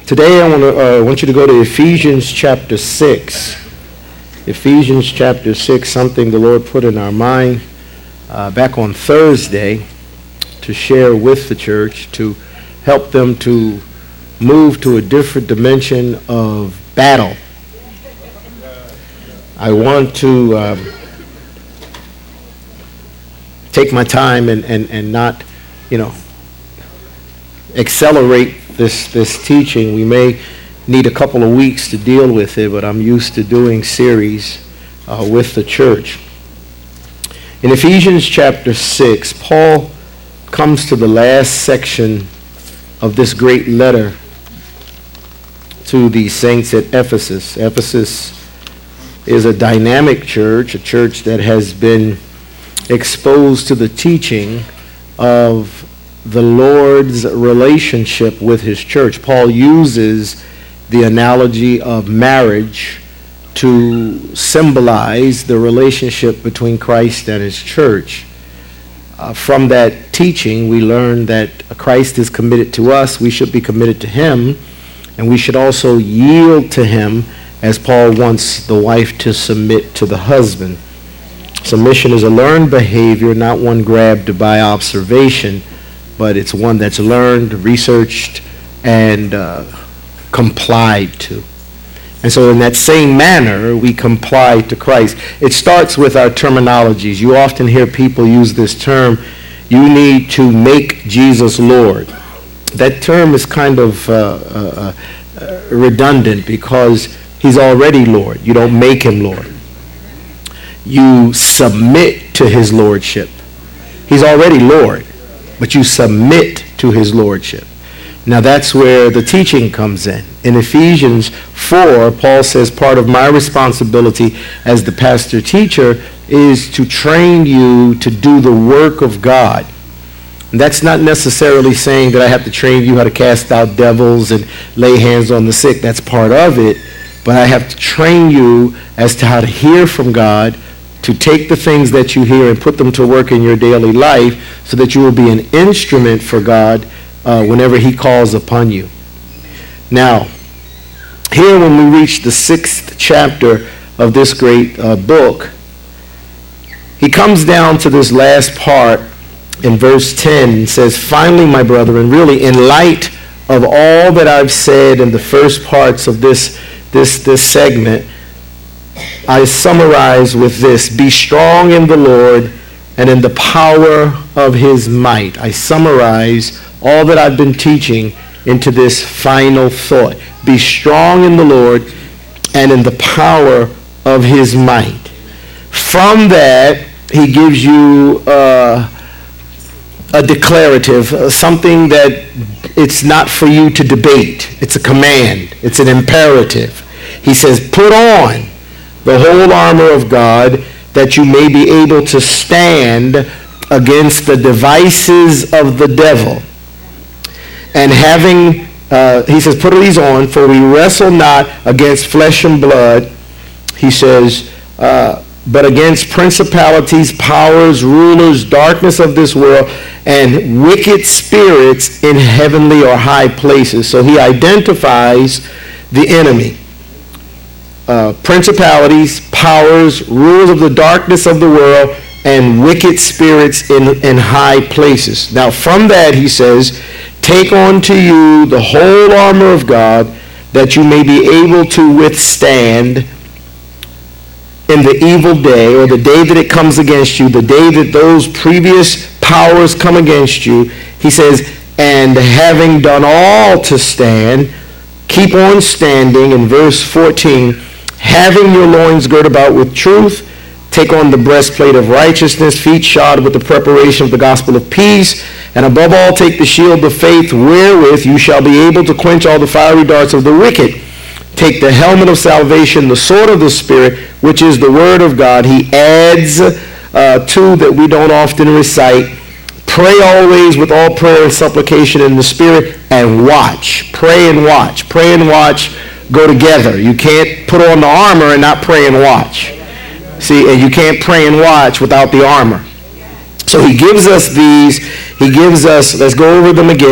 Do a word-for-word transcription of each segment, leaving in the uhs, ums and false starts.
Today I want to uh, want you to go to Ephesians chapter six. Ephesians chapter six, something the Lord put in our mind uh, back on Thursday to share with the church, to help them to move to a different dimension of battle. I want to um, take my time and, and, and not, you know, accelerate this this teaching. We may need a couple of weeks to deal with it, but I'm used to doing series uh, with the church. In Ephesians chapter six, Paul comes to the last section of this great letter to the saints at Ephesus. Ephesus is a dynamic church, a church that has been exposed to the teaching of the Lord's relationship with his church. Paul uses the analogy of marriage to symbolize the relationship between Christ and his church. Uh, from that teaching, we learn that Christ is committed to us, we should be committed to him, and we should also yield to him as Paul wants the wife to submit to the husband. Submission is a learned behavior, not one grabbed by observation, but it's one that's learned, researched, and uh, complied to. And so in that same manner, we comply to Christ. It starts with our terminologies. You often hear people use this term, you need to make Jesus Lord. That term is kind of uh, uh, uh, redundant because he's already Lord. You don't make him Lord. You submit to his lordship. He's already Lord, but you submit to his lordship. Now that's where the teaching comes in. In Ephesians four, Paul says part of my responsibility as the pastor teacher is to train you to do the work of God. And that's not necessarily saying that I have to train you how to cast out devils and lay hands on the sick. That's part of it. But I have to train you as to how to hear from God, to take the things that you hear and put them to work in your daily life so that you will be an instrument for God uh, whenever he calls upon you. Now, here when we reach the sixth chapter of this great uh, book, he comes down to this last part in verse ten and says, finally, my brethren, really in light of all that I've said in the first parts of this, this, this segment, I summarize with this: be strong in the Lord and in the power of his might. I summarize all that I've been teaching into this final thought. Be strong in the Lord and in the power of his might. From that, he gives you uh, a declarative, uh, something that it's not for you to debate. It's a command. It's an imperative. He says, put on the whole armor of God, that you may be able to stand against the devices of the devil. And having, uh, he says, put these on, for we wrestle not against flesh and blood, he says, uh, but against principalities, powers, rulers, darkness of this world, and wicked spirits in heavenly or high places. So he identifies the enemy. Uh, principalities, powers, rulers of the darkness of the world, and wicked spirits in, in high places. Now from that he says, take unto you the whole armor of God, that you may be able to withstand in the evil day, or the day that it comes against you, the day that those previous powers come against you. He says, and having done all to stand, keep on standing. In verse fourteen, having your loins girt about with truth, take on the breastplate of righteousness, feet shod with the preparation of the gospel of peace, and above all take the shield of faith, wherewith you shall be able to quench all the fiery darts of the wicked. Take the helmet of salvation, the sword of the Spirit, which is the word of God. He adds uh, two that we don't often recite. Pray always with all prayer and supplication in the Spirit, and watch. Pray and watch. Pray and watch go together. You can't put on the armor and not pray and watch. See, and you can't pray and watch without the armor. So he gives us these, he gives us, let's go over them again.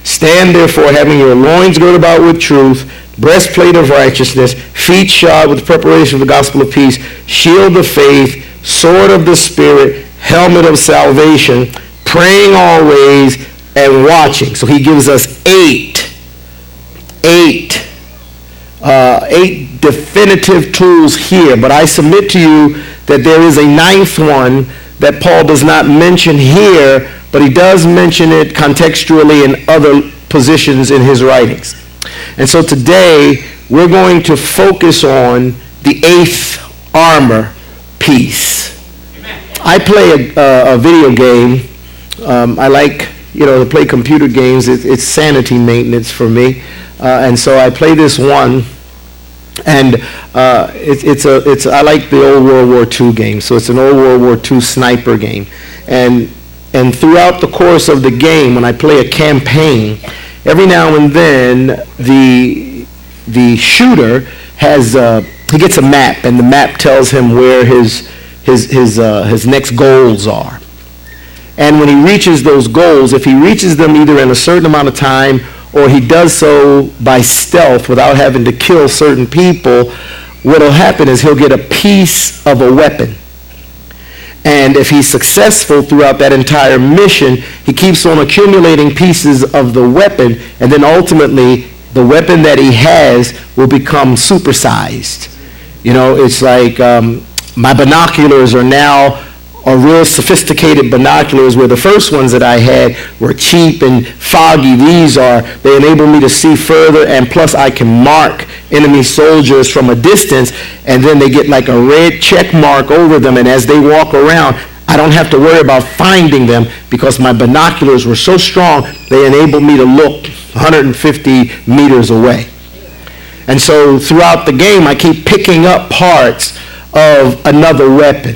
Stand therefore, having your loins girded about with truth, breastplate of righteousness, feet shod with preparation of the gospel of peace, shield of faith, sword of the Spirit, helmet of salvation, praying always and watching. So he gives us eight, eight, uh, eight definitive tools here. But I submit to you that there is a ninth one that Paul does not mention here, but he does mention it contextually in other positions in his writings. And so today we're going to focus on the eighth armor piece. I play a, a video game. Um, I like, you know, to play computer games. It, it's sanity maintenance for me. Uh, and so I play this one. And uh, it, it's a, it's, I like the old World War Two game. So it's an old World War Two sniper game. And, and throughout the course of the game, when I play a campaign, every now and then the, the shooter has, uh, he gets a map, and the map tells him where his his his uh, his next goals are. And when he reaches those goals, if he reaches them either in a certain amount of time or he does so by stealth without having to kill certain people, what will happen is he'll get a piece of a weapon. And if he's successful throughout that entire mission, he keeps on accumulating pieces of the weapon, and then ultimately the weapon that he has will become supersized. You know, it's like um, my binoculars are now are real sophisticated binoculars, where the first ones that I had were cheap and foggy. These are, they enable me to see further, and plus I can mark enemy soldiers from a distance, and then they get like a red check mark over them, and as they walk around, I don't have to worry about finding them because my binoculars were so strong, they enabled me to look one hundred fifty meters away. And so throughout the game, I keep picking up parts of another weapon.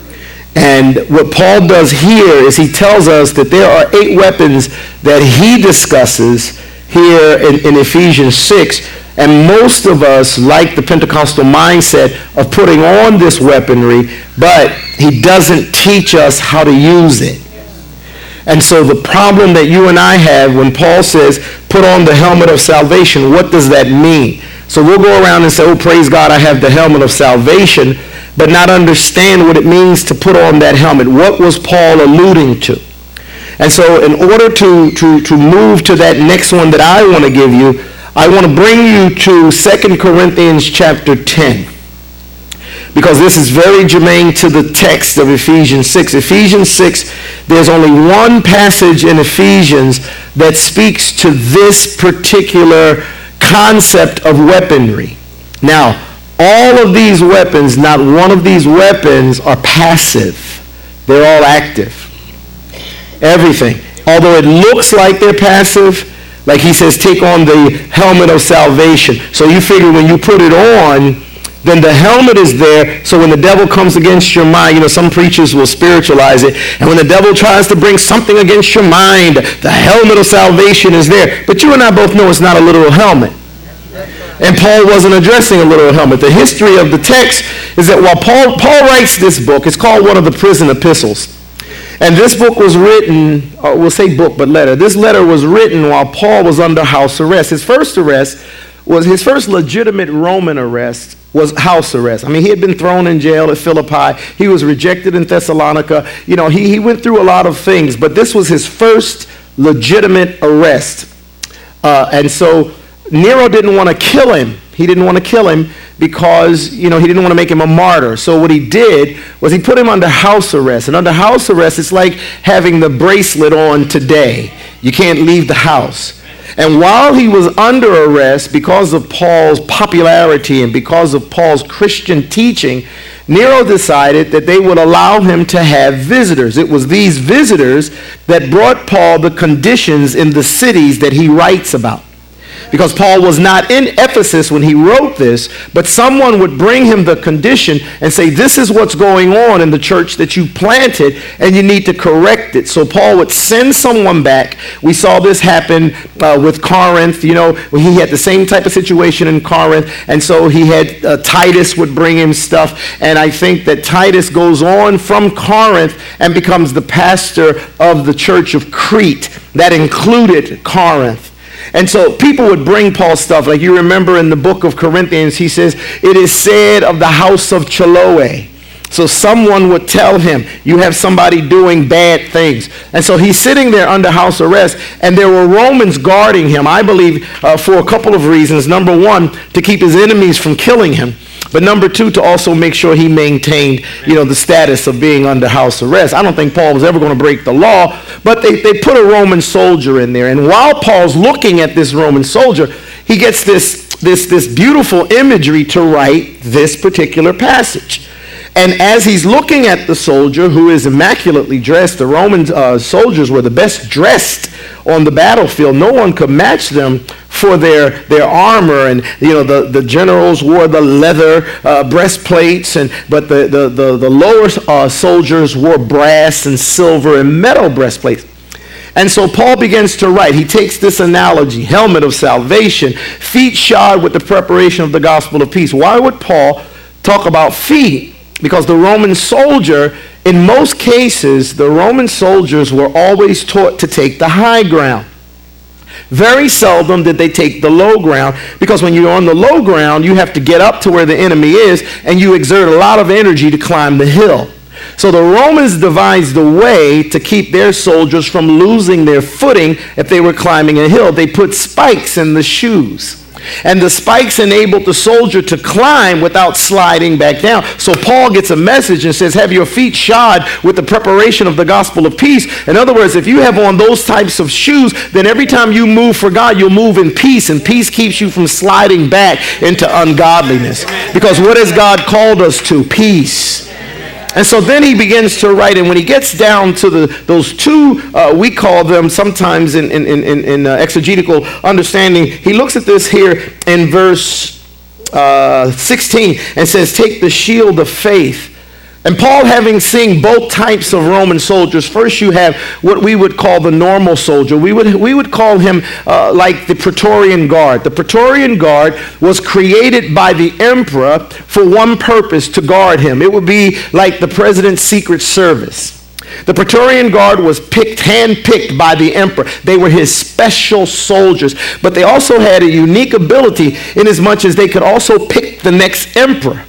And what Paul does here is he tells us that there are eight weapons that he discusses here in, in Ephesians six. And most of us like the Pentecostal mindset of putting on this weaponry, but he doesn't teach us how to use it. And so the problem that you and I have when Paul says, put on the helmet of salvation, what does that mean? So we'll go around and say, oh, praise God, I have the helmet of salvation, but not understand what it means to put on that helmet. What was Paul alluding to? And so in order to, to, to move to that next one that I want to give you, I want to bring you to Second Corinthians chapter ten, because this is very germane to the text of Ephesians six. Ephesians six, there's only one passage in Ephesians that speaks to this particular concept of weaponry. Now, all of these weapons, not one of these weapons are passive. They're all active. Everything. Although it looks like they're passive, like he says, take on the helmet of salvation. So you figure when you put it on, then the helmet is there, so when the devil comes against your mind, you know, some preachers will spiritualize it, and when the devil tries to bring something against your mind, the helmet of salvation is there. But you and I both know it's not a literal helmet. And Paul wasn't addressing a literal helmet. The history of the text is that while Paul, Paul writes this book, it's called one of the prison epistles. And this book was written, or we'll say book, but letter. This letter was written while Paul was under house arrest. His first arrest was, his first legitimate Roman arrest was house arrest. I mean, he had been thrown in jail at Philippi. He was rejected in Thessalonica. You know, he, he went through a lot of things, but this was his first legitimate arrest. Uh, and so Nero didn't want to kill him. He didn't want to kill him because, you know, he didn't want to make him a martyr. So what he did was he put him under house arrest. And under house arrest, it's like having the bracelet on today. You can't leave the house. And while he was under arrest, because of Paul's popularity and because of Paul's Christian teaching, Nero decided that they would allow him to have visitors. It was these visitors that brought Paul the conditions in the cities that he writes about. because Paul was not in Ephesus when he wrote this, but someone would bring him the condition and say, this is what's going on in the church that you planted, and you need to correct it. So Paul would send someone back. We saw this happen uh, with Corinth. You know, he had the same type of situation in Corinth, and so he had uh, Titus would bring him stuff, and I think that Titus goes on from Corinth and becomes the pastor of the church of Crete. That included Corinth. And so people would bring Paul stuff. Like you remember in the book of Corinthians, he says, it is said of the house of Chloe. So someone would tell him, you have somebody doing bad things. And so he's sitting there under house arrest, and there were Romans guarding him, I believe, uh, for a couple of reasons. Number one, to keep his enemies from killing him. But number two, to also make sure he maintained, you know, the status of being under house arrest. I don't think Paul was ever going to break the law, but they, they put a Roman soldier in there. And while Paul's looking at this Roman soldier, he gets this, this, this beautiful imagery to write this particular passage. And as he's looking at the soldier, who is immaculately dressed, the Roman uh, soldiers were the best dressed on the battlefield. No one could match them for their, their armor. And, you know, the, the generals wore the leather uh, breastplates, and but the, the, the, the lower uh, soldiers wore brass and silver and metal breastplates. And so Paul begins to write. He takes this analogy, helmet of salvation, feet shod with the preparation of the gospel of peace. Why would Paul talk about feet? Because the Roman soldier, in most cases, the Roman soldiers were always taught to take the high ground. Very seldom did they take the low ground, because when you're on the low ground, you have to get up to where the enemy is, and you exert a lot of energy to climb the hill. So the Romans devised a way to keep their soldiers from losing their footing if they were climbing a hill. They put spikes in the shoes. And the spikes enabled the soldier to climb without sliding back down. So Paul gets a message and says, have your feet shod with the preparation of the gospel of peace. In other words, if you have on those types of shoes, then every time you move for God, you'll move in peace. And peace keeps you from sliding back into ungodliness. Because what has God called us to? Peace. And so then he begins to write, and when he gets down to the those two, uh, we call them sometimes in, in, in, in uh, exegetical understanding, he looks at this here in verse uh, sixteen and says, take the shield of faith. And Paul, having seen both types of Roman soldiers, first you have what we would call the normal soldier. We would, we would call him uh, like the Praetorian Guard. The Praetorian Guard was created by the emperor for one purpose, to guard him. It would be like the president's secret service. The Praetorian Guard was picked, hand-picked by the emperor. They were his special soldiers. But they also had a unique ability in as much as they could also pick the next emperor.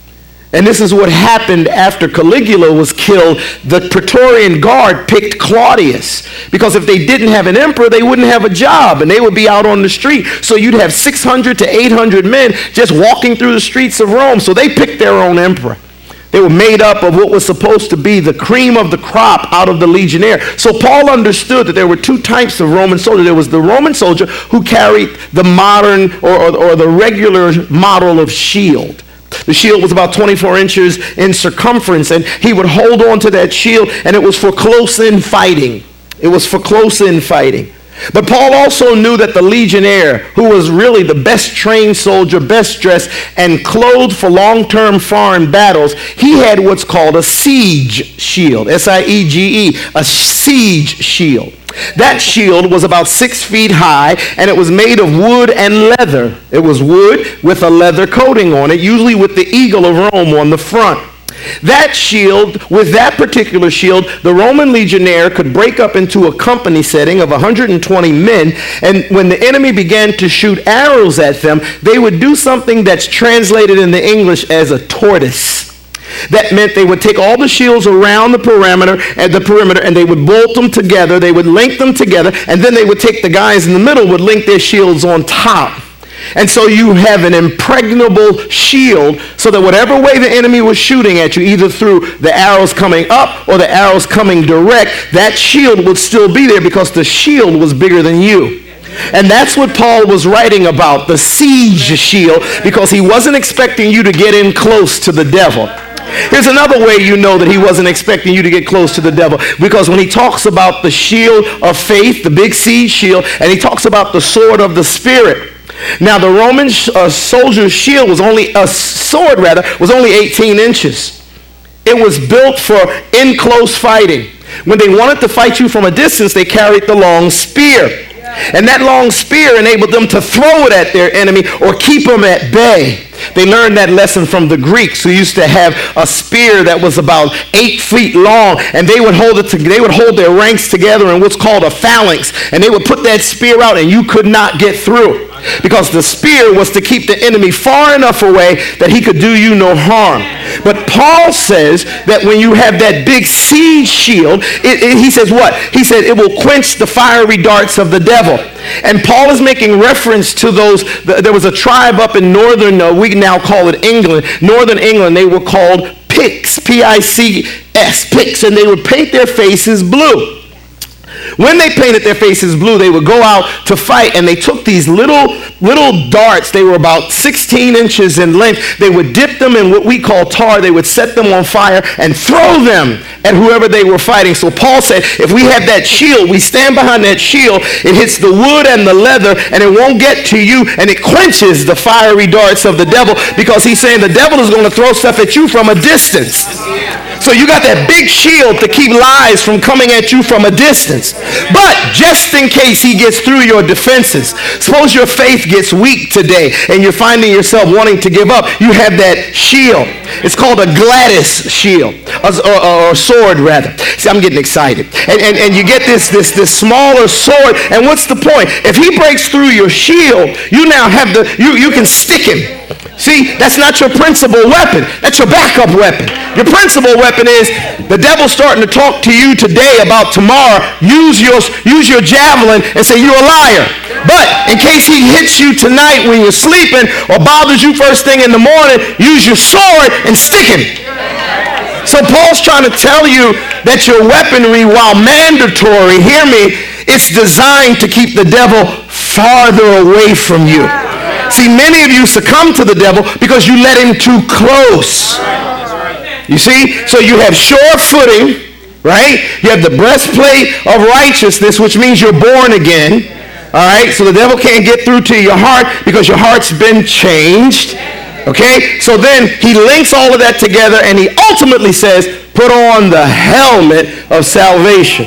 And this is what happened after Caligula was killed. The Praetorian Guard picked Claudius, because if they didn't have an emperor, they wouldn't have a job, and they would be out on the street. So you'd have six hundred to eight hundred men just walking through the streets of Rome. So they picked their own emperor. They were made up of what was supposed to be the cream of the crop out of the legionnaire. So Paul understood that there were two types of Roman soldier. There was the Roman soldier who carried the modern or, or, or the regular model of shield. The shield was about twenty-four inches in circumference, and he would hold on to that shield, and it was for close-in fighting. It was for close-in fighting. But Paul also knew that the legionnaire, who was really the best trained soldier, best dressed, and clothed for long-term foreign battles, he had what's called a siege shield, S I E G E, a siege shield. That shield was about six feet high, and it was made of wood and leather. It was wood with a leather coating on it, usually with the eagle of Rome on the front. That shield, with that particular shield, the Roman legionnaire could break up into a company setting of one hundred twenty men, and when the enemy began to shoot arrows at them, they would do something that's translated into English as a tortoise. That meant they would take all the shields around the perimeter and the perimeter, and they would bolt them together. They would link them together, and then they would take the guys in the middle, would link their shields on top. And so you have an impregnable shield, so that whatever way the enemy was shooting at you, either through the arrows coming up or the arrows coming direct, that shield would still be there, because the shield was bigger than you. And that's what Paul was writing about, the siege shield, because he wasn't expecting you to get in close to the devil. Here's another way you know that he wasn't expecting you to get close to the devil. Because when he talks about the shield of faith, the big C shield, and he talks about the sword of the Spirit. Now, the Roman uh, soldier's shield was only, a sword rather, was only eighteen inches. It was built for in-close fighting. When they wanted to fight you from a distance, they carried the long spear. And that long spear enabled them to throw it at their enemy or keep them at bay. They learned that lesson from the Greeks, who used to have a spear that was about eight feet long, and they would hold it to, they would hold their ranks together in what's called a phalanx, and they would put that spear out, and you could not get through, because the spear was to keep the enemy far enough away that he could do you no harm. But Paul says that when you have that big siege shield, it, it, he says what? He said it will quench the fiery darts of the devil. And Paul is making reference to those. The, there was a tribe up in northern, uh, we now call it England, northern England. They were called Picts, P I C S, Picts, and they would paint their faces blue. When they painted their faces blue, they would go out to fight, and they took these little, little darts. They were about sixteen inches in length. They would dip them in what we call tar. They would set them on fire and throw them at whoever they were fighting. So Paul said, if we have that shield, we stand behind that shield, it hits the wood and the leather, and it won't get to you, and it quenches the fiery darts of the devil, because he's saying the devil is going to throw stuff at you from a distance. So you got that big shield to keep lies from coming at you from a distance. But just in case he gets through your defenses, suppose your faith gets weak today and you're finding yourself wanting to give up, you have that shield. It's called a gladius shield, or, or, or sword rather. See, I'm getting excited. And, and, and you get this, this, this smaller sword, and what's the point? If he breaks through your shield, you now have the, you, you can stick him. See, that's not your principal weapon. That's your backup weapon. Your principal weapon is the devil's starting to talk to you today about tomorrow. Use your, use your javelin and say you're a liar. But in case he hits you tonight when you're sleeping or bothers you first thing in the morning, use your sword and stick him. So Paul's trying to tell you that your weaponry, while mandatory, hear me, it's designed to keep the devil farther away from you. See, many of you succumb to the devil because you let him too close. You see? So you have sure footing, right? You have the breastplate of righteousness, which means you're born again. All right? So the devil can't get through to your heart because your heart's been changed. Okay? So then he links all of that together, and he ultimately says, put on the helmet of salvation.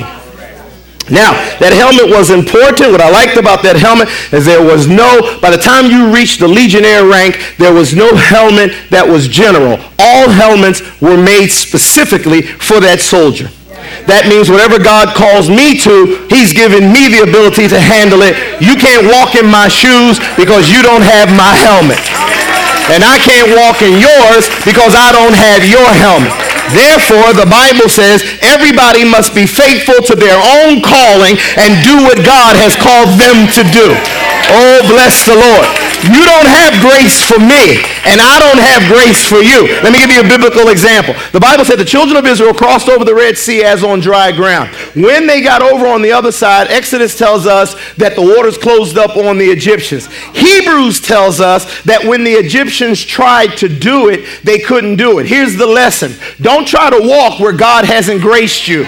Now, that helmet was important. What I liked about that helmet is there was no, by the time you reached the legionnaire rank, there was no helmet that was general. All helmets were made specifically for that soldier. That means whatever God calls me to, he's given me the ability to handle it. You can't walk in my shoes because you don't have my helmet. And I can't walk in yours because I don't have your helmet. Therefore, the Bible says everybody must be faithful to their own calling and do what God has called them to do. Oh, bless the Lord. You don't have grace for me, and I don't have grace for you. Let me give you a biblical example. The Bible said the children of Israel crossed over the Red Sea as on dry ground. When they got over on the other side, Exodus tells us that the waters closed up on the Egyptians. Hebrews tells us that when the Egyptians tried to do it, they couldn't do it. Here's the lesson. Don't try to walk where God hasn't graced you.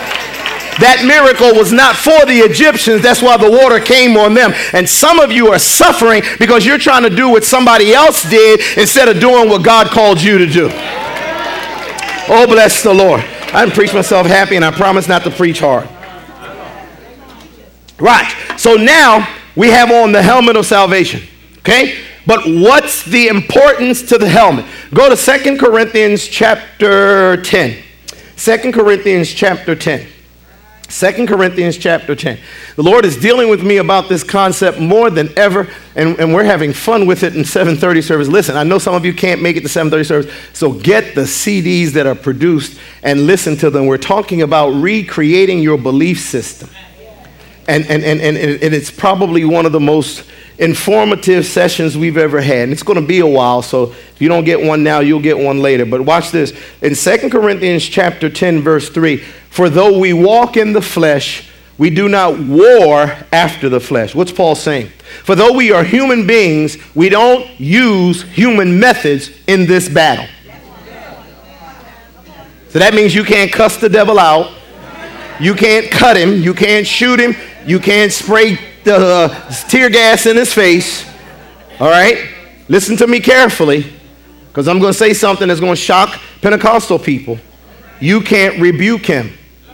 That miracle was not for the Egyptians. That's why the water came on them. And some of you are suffering because you're trying to do what somebody else did instead of doing what God called you to do. Oh, bless the Lord. I didn't preach myself happy, and I promise not to preach hard. Right. So now we have on the helmet of salvation. Okay? But what's the importance to the helmet? Go to Second Corinthians chapter ten. Second Corinthians chapter ten. Second Corinthians chapter ten. The Lord is dealing with me about this concept more than ever, and, and we're having fun with it in seven thirty service. Listen, I know some of you can't make it to seven thirty service, so get the C Ds that are produced and listen to them. We're talking about recreating your belief system. And, and, and, and, and it's probably one of the most informative sessions we've ever had. And it's going to be a while, so if you don't get one now, you'll get one later. But watch this. In Second Corinthians chapter ten, verse three, for though we walk in the flesh, we do not war after the flesh. What's Paul saying? For though we are human beings, we don't use human methods in this battle. So that means you can't cuss the devil out. You can't cut him. You can't shoot him. You can't spray the uh, tear gas in his face. All right? Listen to me carefully, because I'm going to say something that's going to shock Pentecostal people. You can't rebuke him.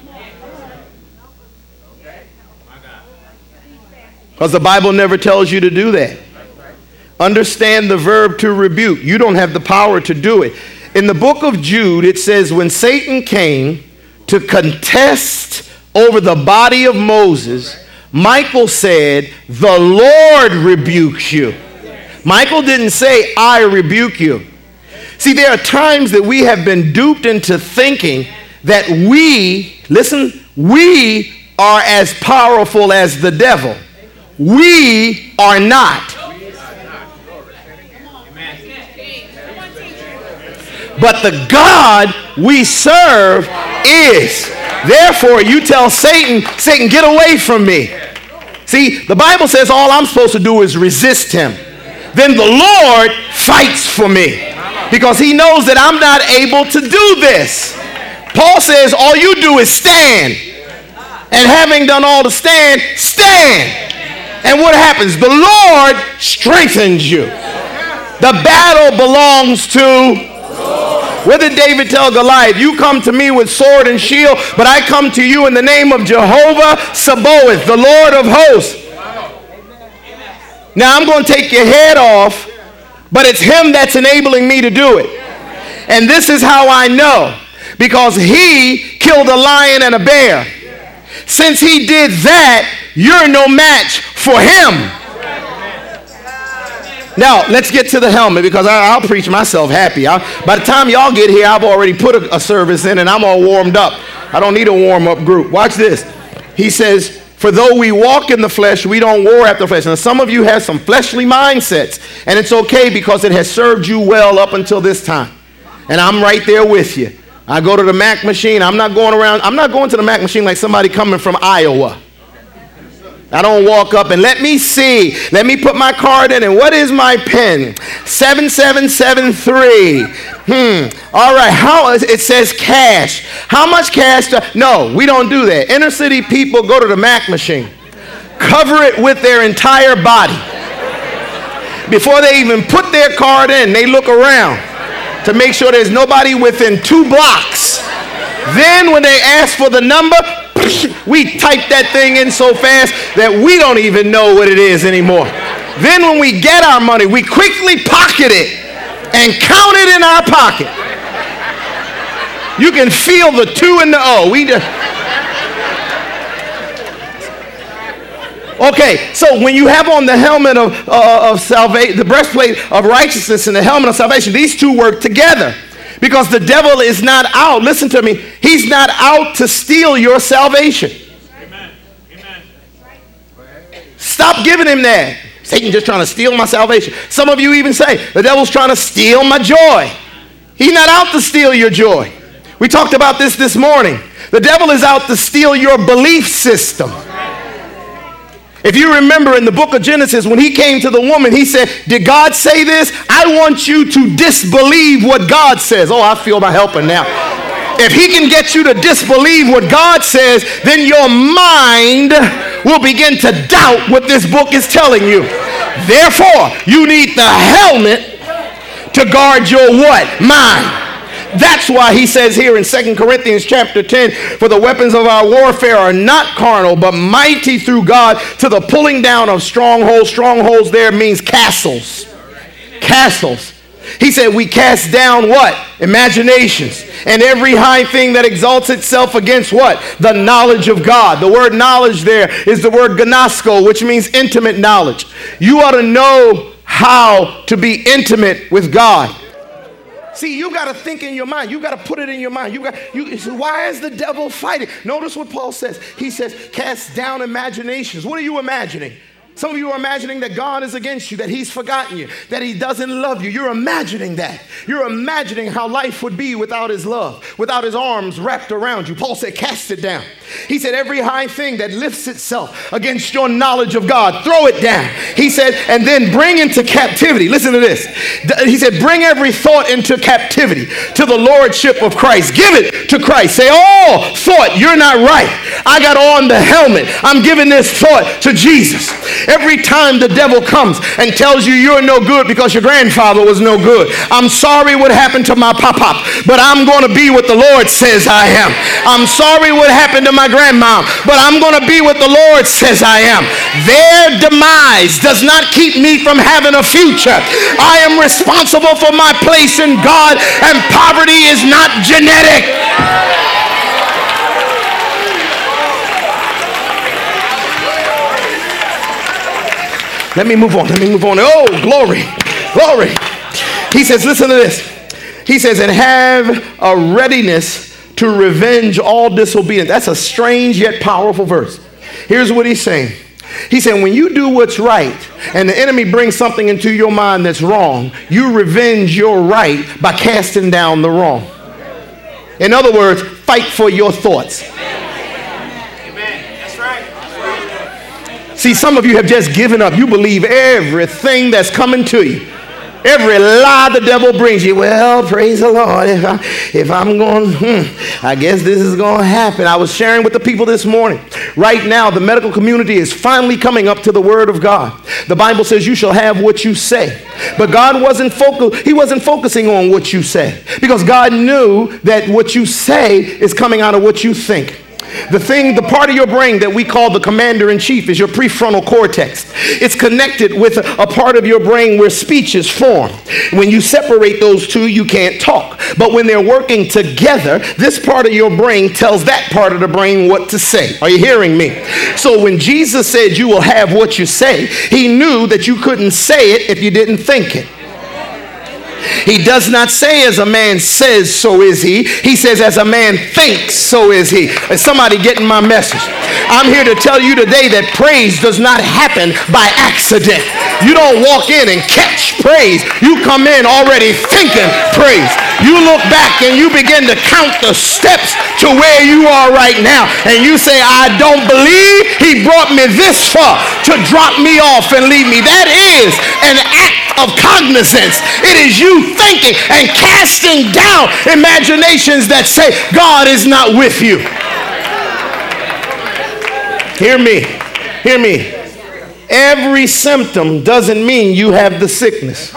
Because the Bible never tells you to do that. Understand the verb to rebuke. You don't have the power to do it. In the book of Jude, it says, when Satan came to contest over the body of Moses, Michael said, the Lord rebukes you. Michael didn't say, I rebuke you. See, there are times that we have been duped into thinking that we, listen, we are as powerful as the devil. We are not. But the God we serve is. Therefore, you tell Satan, Satan, get away from me. See, the Bible says all I'm supposed to do is resist him. Then the Lord fights for me because he knows that I'm not able to do this. Paul says all you do is stand. And having done all to stand, stand. And what happens? The Lord strengthens you. The battle belongs to. What did David tell Goliath? You come to me with sword and shield, but I come to you in the name of Jehovah Sabaoth, the Lord of hosts. Now I'm going to take your head off, but it's him that's enabling me to do it. And this is how I know. Because he killed a lion and a bear. Since he did that, you're no match for him. Now, let's get to the helmet, because I, I'll preach myself happy. I'll, by the time y'all get here, I've already put a, a service in and I'm all warmed up. I don't need a warm-up group. Watch this. He says, for though we walk in the flesh, we don't war after the flesh. Now, some of you have some fleshly mindsets, and it's okay because it has served you well up until this time. And I'm right there with you. I go to the Mac machine. I'm not going around. I'm not going to the Mac machine like somebody coming from Iowa. I don't walk up and let me see. Let me put my card in. And what is my PIN? seven seven seven three. Hmm. All right. How it says cash. How much cash? Do, no, we don't do that. Inner city people go to the Mac machine. Cover it with their entire body. Before they even put their card in, they look around to make sure there's nobody within two blocks. Then when they ask for the number, we type that thing in so fast that we don't even know what it is anymore. Then when we get our money, we quickly pocket it and count it in our pocket. You can feel the two and the O. We just... Okay, so when you have on the helmet of, uh, of salvation, the breastplate of righteousness and the helmet of salvation, these two work together. Because the devil is not out, listen to me, he's not out to steal your salvation. Amen. Amen. Stop giving him that. Satan's just trying to steal my salvation. Some of you even say, the devil's trying to steal my joy. He's not out to steal your joy. We talked about this this morning. The devil is out to steal your belief system. If you remember in the book of Genesis, when he came to the woman, he said, did God say this? I want you to disbelieve what God says. Oh, I feel my helping now. If he can get you to disbelieve what God says, then your mind will begin to doubt what this book is telling you. Therefore, you need the helmet to guard your what? Mind. That's why he says here in Second Corinthians chapter ten, for the weapons of our warfare are not carnal, but mighty through God to the pulling down of strongholds. Strongholds there means castles. Castles. He said we cast down what? Imaginations. And every high thing that exalts itself against what? The knowledge of God. The word knowledge there is the word gnosko, which means intimate knowledge. You ought to know how to be intimate with God. See, you got to think in your mind. You got to put it in your mind. You got. You, why is the devil fighting? Notice what Paul says. He says, cast down imaginations. What are you imagining? Some of you are imagining that God is against you, that he's forgotten you, that he doesn't love you. You're imagining that. You're imagining how life would be without his love, without his arms wrapped around you. Paul said, cast it down. He said, every high thing that lifts itself against your knowledge of God, throw it down. He said, and then bring into captivity. Listen to this. He said, bring every thought into captivity to the lordship of Christ. Give it to Christ. Say, oh, thought, you're not right. I got on the helmet. I'm giving this thought to Jesus. Every time the devil comes and tells you you're no good because your grandfather was no good, I'm sorry what happened to my pop-pop, but I'm going to be what the Lord says I am. I'm sorry what happened to my grandma, but I'm going to be what the Lord says I am. Their demise does not keep me from having a future. I am responsible for my place in God, and poverty is not genetic. Let me move on. Let me move on. Oh, glory. Glory. He says, listen to this. He says, and have a readiness to revenge all disobedience. That's a strange yet powerful verse. Here's what he's saying. He said, when you do what's right and the enemy brings something into your mind that's wrong, you revenge your right by casting down the wrong. In other words, fight for your thoughts. See, some of you have just given up. You believe everything that's coming to you. Every lie the devil brings you. Well, praise the Lord. If, I, if I'm going, hmm, I guess this is going to happen. I was sharing with the people this morning. Right now, the medical community is finally coming up to the word of God. The Bible says you shall have what you say. But God wasn't focused. He wasn't focusing on what you said, because God knew that what you say is coming out of what you think. The thing, the part of your brain that we call the commander-in-chief is your prefrontal cortex. It's connected with a part of your brain where speech is formed. When you separate those two, you can't talk. But when they're working together, this part of your brain tells that part of the brain what to say. Are you hearing me? So when Jesus said you will have what you say, he knew that you couldn't say it if you didn't think it. He does not say as a man says, so is he. He says as a man thinks, so is he. Is somebody getting my message? I'm here to tell you today that praise does not happen by accident. You don't walk in and catch praise. You come in already thinking praise. You look back and you begin to count the steps to where you are right now. And you say, I don't believe he brought me this far to drop me off and leave me. That is an act of cognizance. It is you thinking and casting down imaginations that say God is not with you. Hear me. Hear me. Every symptom doesn't mean you have the sickness.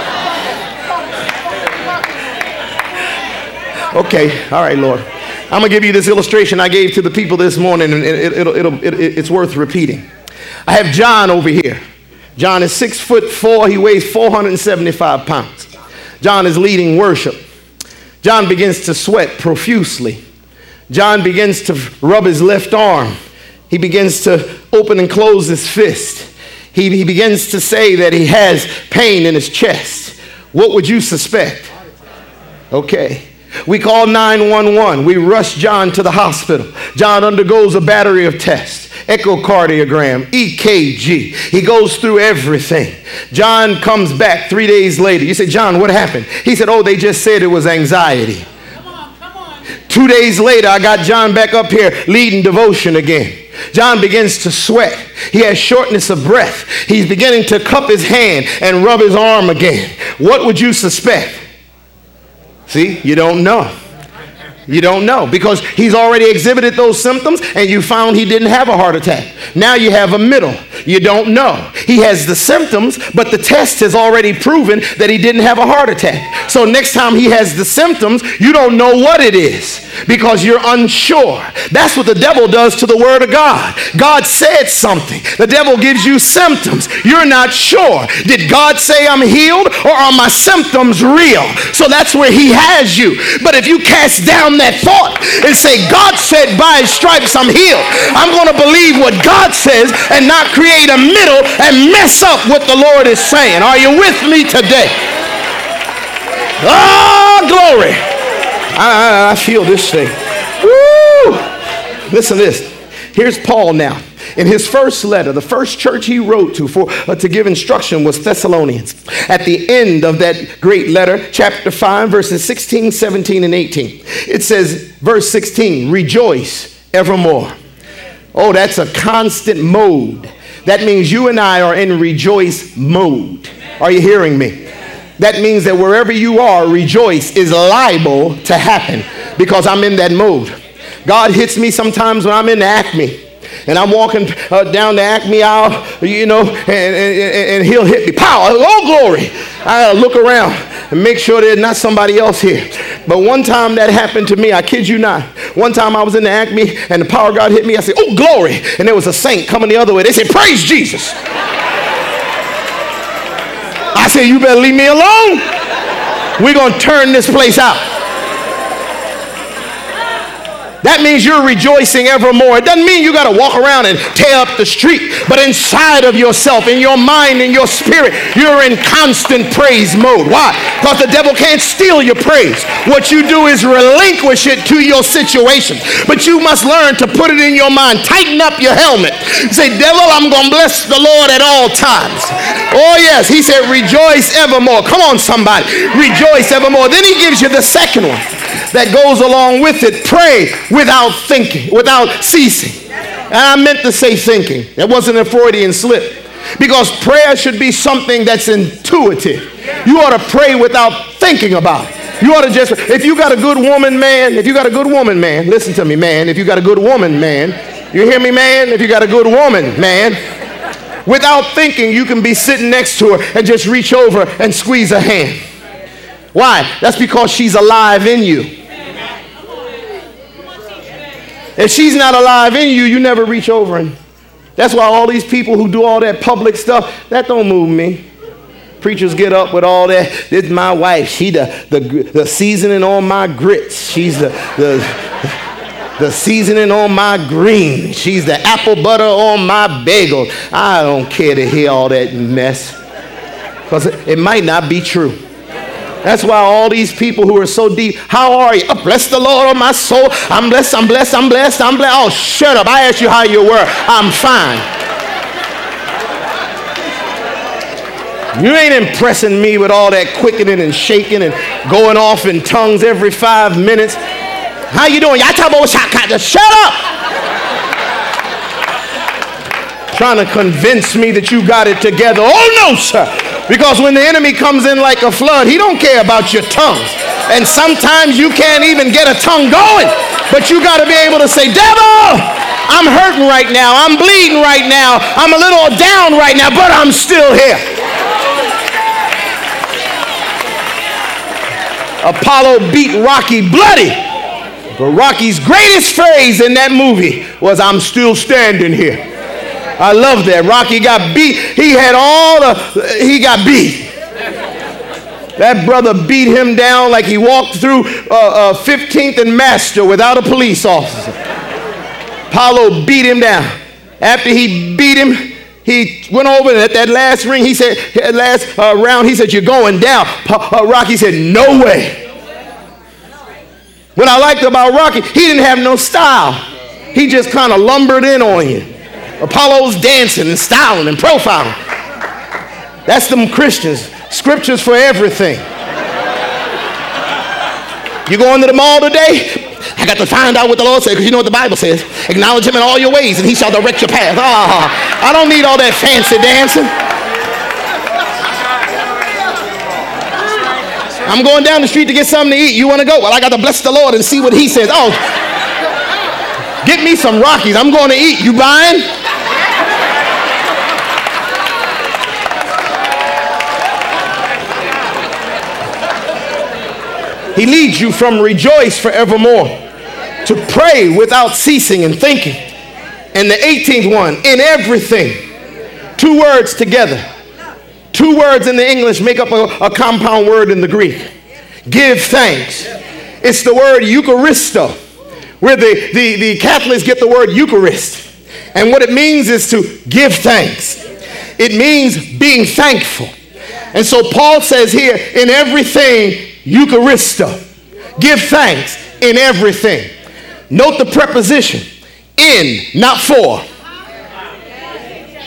Okay, all right, Lord. I'm going to give you this illustration I gave to the people this morning, and it, it, it'll, it, it's worth repeating. I have John over here. John is six foot four. He weighs four hundred seventy-five pounds. John is leading worship. John begins to sweat profusely. John begins to rub his left arm. He begins to open and close his fist. He, he begins to say that he has pain in his chest. What would you suspect? Okay. We call nine one one. We rush John to the hospital. John undergoes a battery of tests. Echocardiogram, E K G. He goes through everything. John comes back three days later. You say, John, what happened? He said, oh, they just said it was anxiety. Come on, come on. Two days later, I got John back up here leading devotion again. John begins to sweat. He has shortness of breath. He's beginning to cup his hand and rub his arm again. What would you suspect? See, you don't know. You don't know, because he's already exhibited those symptoms and you found he didn't have a heart attack. Now you have a middle. You don't know. He has the symptoms, but the test has already proven that he didn't have a heart attack. So next time he has the symptoms, you don't know what it is because you're unsure. That's what the devil does to the word of God. God said something. The devil gives you symptoms. You're not sure. Did God say I'm healed, or are my symptoms real? So that's where he has you. But if you cast down that thought and say, God said by his stripes I'm healed, I'm going to believe what God says and not create a middle and mess up what the Lord is saying. Are you with me today? Oh, glory. I, I, I feel this thing. Woo! Listen to this. Here's Paul now. In his first letter, the first church he wrote to for uh, to give instruction was Thessalonians. At the end of that great letter, chapter five, verses sixteen, seventeen, and eighteen, it says, verse sixteen, rejoice evermore. Oh, that's a constant mode. That means you and I are in rejoice mode. Are you hearing me? That means that wherever you are, rejoice is liable to happen because I'm in that mode. God hits me sometimes when I'm in the Acme. And I'm walking uh, down the Acme aisle, you know, and, and, and he'll hit me. Pow! Oh, glory! I look around and make sure there's not somebody else here. But one time that happened to me, I kid you not. One time I was in the Acme and the power of God hit me. I said, oh, glory! And there was a saint coming the other way. They said, praise Jesus! I said, you better leave me alone. We're going to turn this place out. That means you're rejoicing evermore. It doesn't mean you got to walk around and tear up the street, but inside of yourself, in your mind, in your spirit, you're in constant praise mode. Why? Because the devil can't steal your praise. What you do is relinquish it to your situation. But you must learn to put it in your mind. Tighten up your helmet. Say, devil, I'm going to bless the Lord at all times. Oh, yes. He said, rejoice evermore. Come on, somebody. Rejoice evermore. Then he gives you the second one that goes along with it. Pray without thinking, without ceasing. And I meant to say thinking. It wasn't a Freudian slip. Because prayer should be something that's intuitive. You ought to pray without thinking about it. You ought to just, if you got a good woman, man, if you got a good woman, man, listen to me, man, if you got a good woman, man, you hear me, man? If you got a good woman, man, without thinking, you can be sitting next to her and just reach over and squeeze her hand. Why? That's because she's alive in you. If she's not alive in you, you never reach over. And that's why all these people who do all that public stuff, that don't move me. Preachers get up with all that. This is my wife. She the, the, the seasoning on my grits. She's the, the, the seasoning on my greens. She's the apple butter on my bagels. I don't care to hear all that mess because it, it might not be true. That's why all these people who are so deep, how are you? Oh, bless the Lord on my soul. I'm blessed, I'm blessed, I'm blessed, I'm blessed. Oh, shut up. I asked you how you were. I'm fine. You ain't impressing me with all that quickening and shaking and going off in tongues every five minutes. How you doing? Shut up. Trying to convince me that you got it together. Oh, no, sir. Because when the enemy comes in like a flood, he don't care about your tongues. And sometimes you can't even get a tongue going. But you got to be able to say, devil, I'm hurting right now. I'm bleeding right now. I'm a little down right now, but I'm still here. Apollo beat Rocky bloody. But Rocky's greatest phrase in that movie was, I'm still standing here. I love that. Rocky got beat. He had all the, he got beat. That brother beat him down like he walked through uh, uh, fifteenth and Master without a police officer. Apollo beat him down. After he beat him, he went over and at that last ring, he said, last uh, round, he said, you're going down. Uh, Rocky said, no way. What I liked about Rocky, he didn't have no style. He just kind of lumbered in on you. Apollo's dancing and styling and profiling. That's them Christians. Scriptures for everything. You go into the mall today? I got to find out what the Lord said, because you know what the Bible says. Acknowledge him in all your ways and he shall direct your path. Oh, I don't need all that fancy dancing. I'm going down the street to get something to eat. You want to go? Well, I got to bless the Lord and see what he says. Oh, get me some Rockies. I'm going to eat. You buying? He leads you from rejoice forevermore to pray without ceasing and thinking. And the eighteenth one, in everything. Two words together. Two words in the English make up a, a compound word in the Greek. Give thanks. It's the word Eucharisto, where the, the, the Catholics get the word Eucharist. And what it means is to give thanks. It means being thankful. And so Paul says here, in everything, Eucharisto. Give thanks in everything. Note the preposition. In, not for.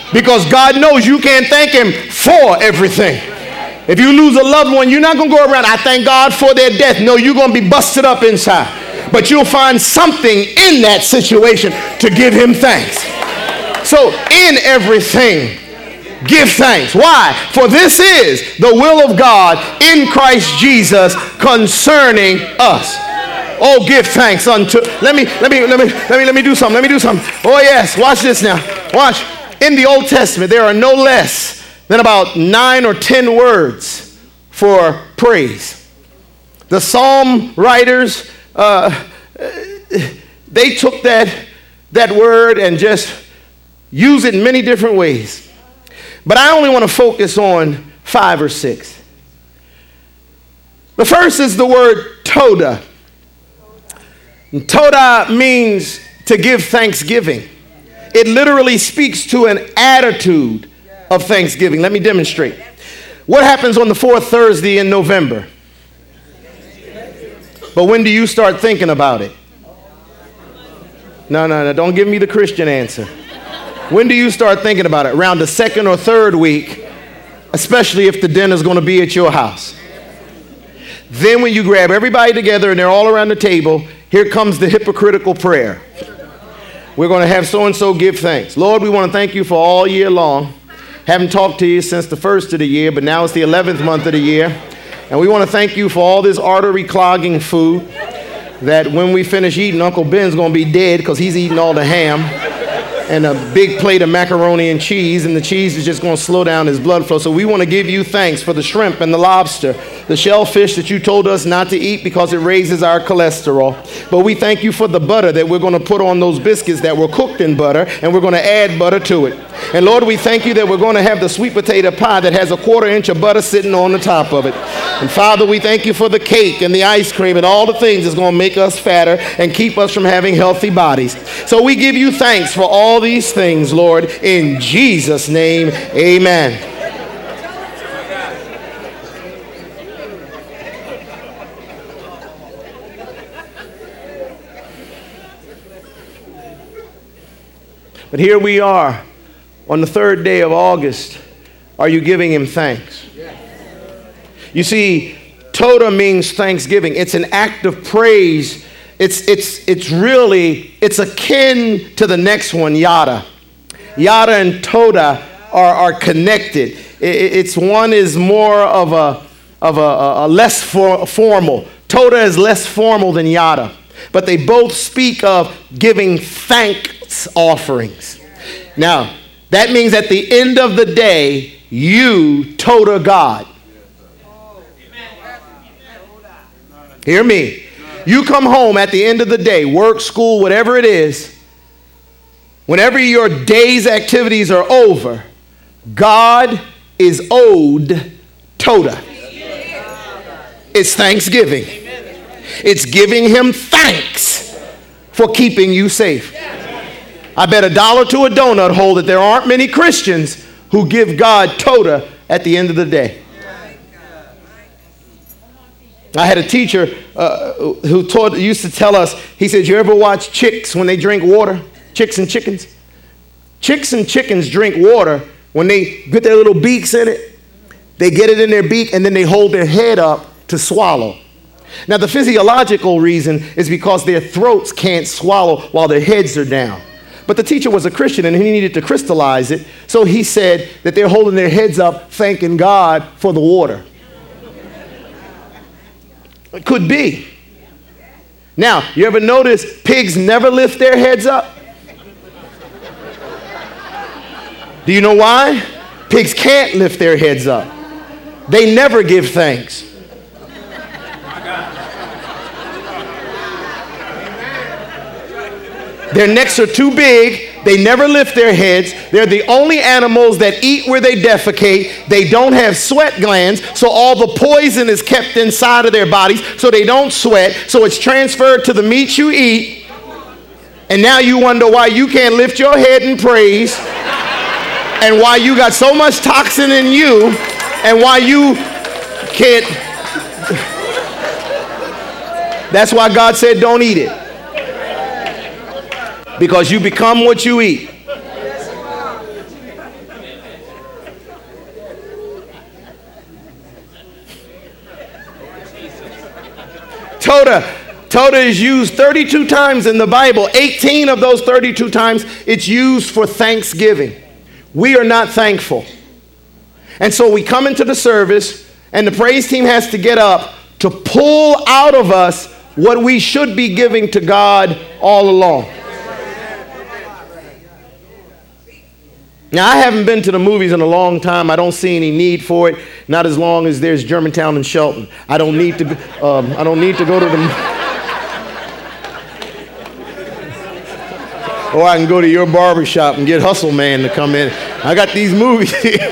Because God knows you can't thank him for everything. If you lose a loved one, you're not going to go around, I thank God for their death. No, you're going to be busted up inside. But you'll find something in that situation to give him thanks. So in everything, give thanks. Why? For this is the will of God in Christ Jesus concerning us. Oh, give thanks unto. Let me, let me, let me, let me, let me do something. Let me do something. Oh, yes. Watch this now. Watch. In the Old Testament, there are no less than about nine or ten words for praise. The Psalm writers, uh, they took that, that word and just used it in many different ways. But I only want to focus on five or six. The first is the word toda. And toda means to give thanksgiving. It literally speaks to an attitude of thanksgiving. Let me demonstrate. What happens on the fourth Thursday in November? But when do you start thinking about it? No, no, no, don't give me the Christian answer. When do you start thinking about it? Around the second or third week, especially if the dinner's going to be at your house. Then when you grab everybody together and they're all around the table, here comes the hypocritical prayer. We're going to have so-and-so give thanks. Lord, we want to thank you for all year long. Haven't talked to you since the first of the year, but now it's the eleventh month of the year. And we want to thank you for all this artery clogging food that when we finish eating, Uncle Ben's going to be dead because he's eating all the ham and a big plate of macaroni and cheese, and the cheese is just going to slow down his blood flow. So we want to give you thanks for the shrimp and the lobster, the shellfish that you told us not to eat because it raises our cholesterol. But we thank you for the butter that we're going to put on those biscuits that were cooked in butter, and we're going to add butter to it. And Lord, we thank you that we're going to have the sweet potato pie that has a quarter inch of butter sitting on the top of it. And Father, we thank you for the cake and the ice cream and all the things that's going to make us fatter and keep us from having healthy bodies. So we give you thanks for all these things, Lord, in Jesus' name, amen. But here we are on the third day of August. Are you giving him thanks? You see, toda means thanksgiving. It's an act of praise. It's, it's, it's really, it's akin to the next one, yada. Yada and toda are, are connected. It, it's one is more of a, of a, a less for, formal. Toda is less formal than yada. But they both speak of giving thanks offerings. Now, that means at the end of the day, you toda God. Hear me. You come home at the end of the day, work, school, whatever it is, whenever your day's activities are over, God is owed toda. It's thanksgiving. It's giving him thanks for keeping you safe. I bet a dollar to a donut hole that there aren't many Christians who give God toda at the end of the day. I had a teacher uh, who taught, used to tell us, he said, you ever watch chicks when they drink water? Chicks and chickens? Chicks and chickens drink water when they get their little beaks in it. They get it in their beak and then they hold their head up to swallow. Now the physiological reason is because their throats can't swallow while their heads are down. But the teacher was a Christian and he needed to crystallize it. So he said that they're holding their heads up thanking God for the water. It could be. Now, you ever notice pigs never lift their heads up? Do you know why? Pigs can't lift their heads up. They never give thanks. Their necks are too big. They never lift their heads. They're the only animals that eat where they defecate. They don't have sweat glands, so all the poison is kept inside of their bodies, so they don't sweat, so it's transferred to the meat you eat. And now you wonder why you can't lift your head in praise, and why you got so much toxin in you, and why you can't. That's why God said don't eat it. Because you become what you eat. Toda. Toda is used thirty-two times in the Bible. eighteen of those thirty-two times, it's used for thanksgiving. We are not thankful. And so we come into the service, and the praise team has to get up to pull out of us what we should be giving to God all along. Now, I haven't been to the movies in a long time. I don't see any need for it. Not as long as there's Germantown and Shelton. I don't need to. Be, um, I don't need to go to the. Or I can go to your barber shop and get Hustle Man to come in. I got these movies here.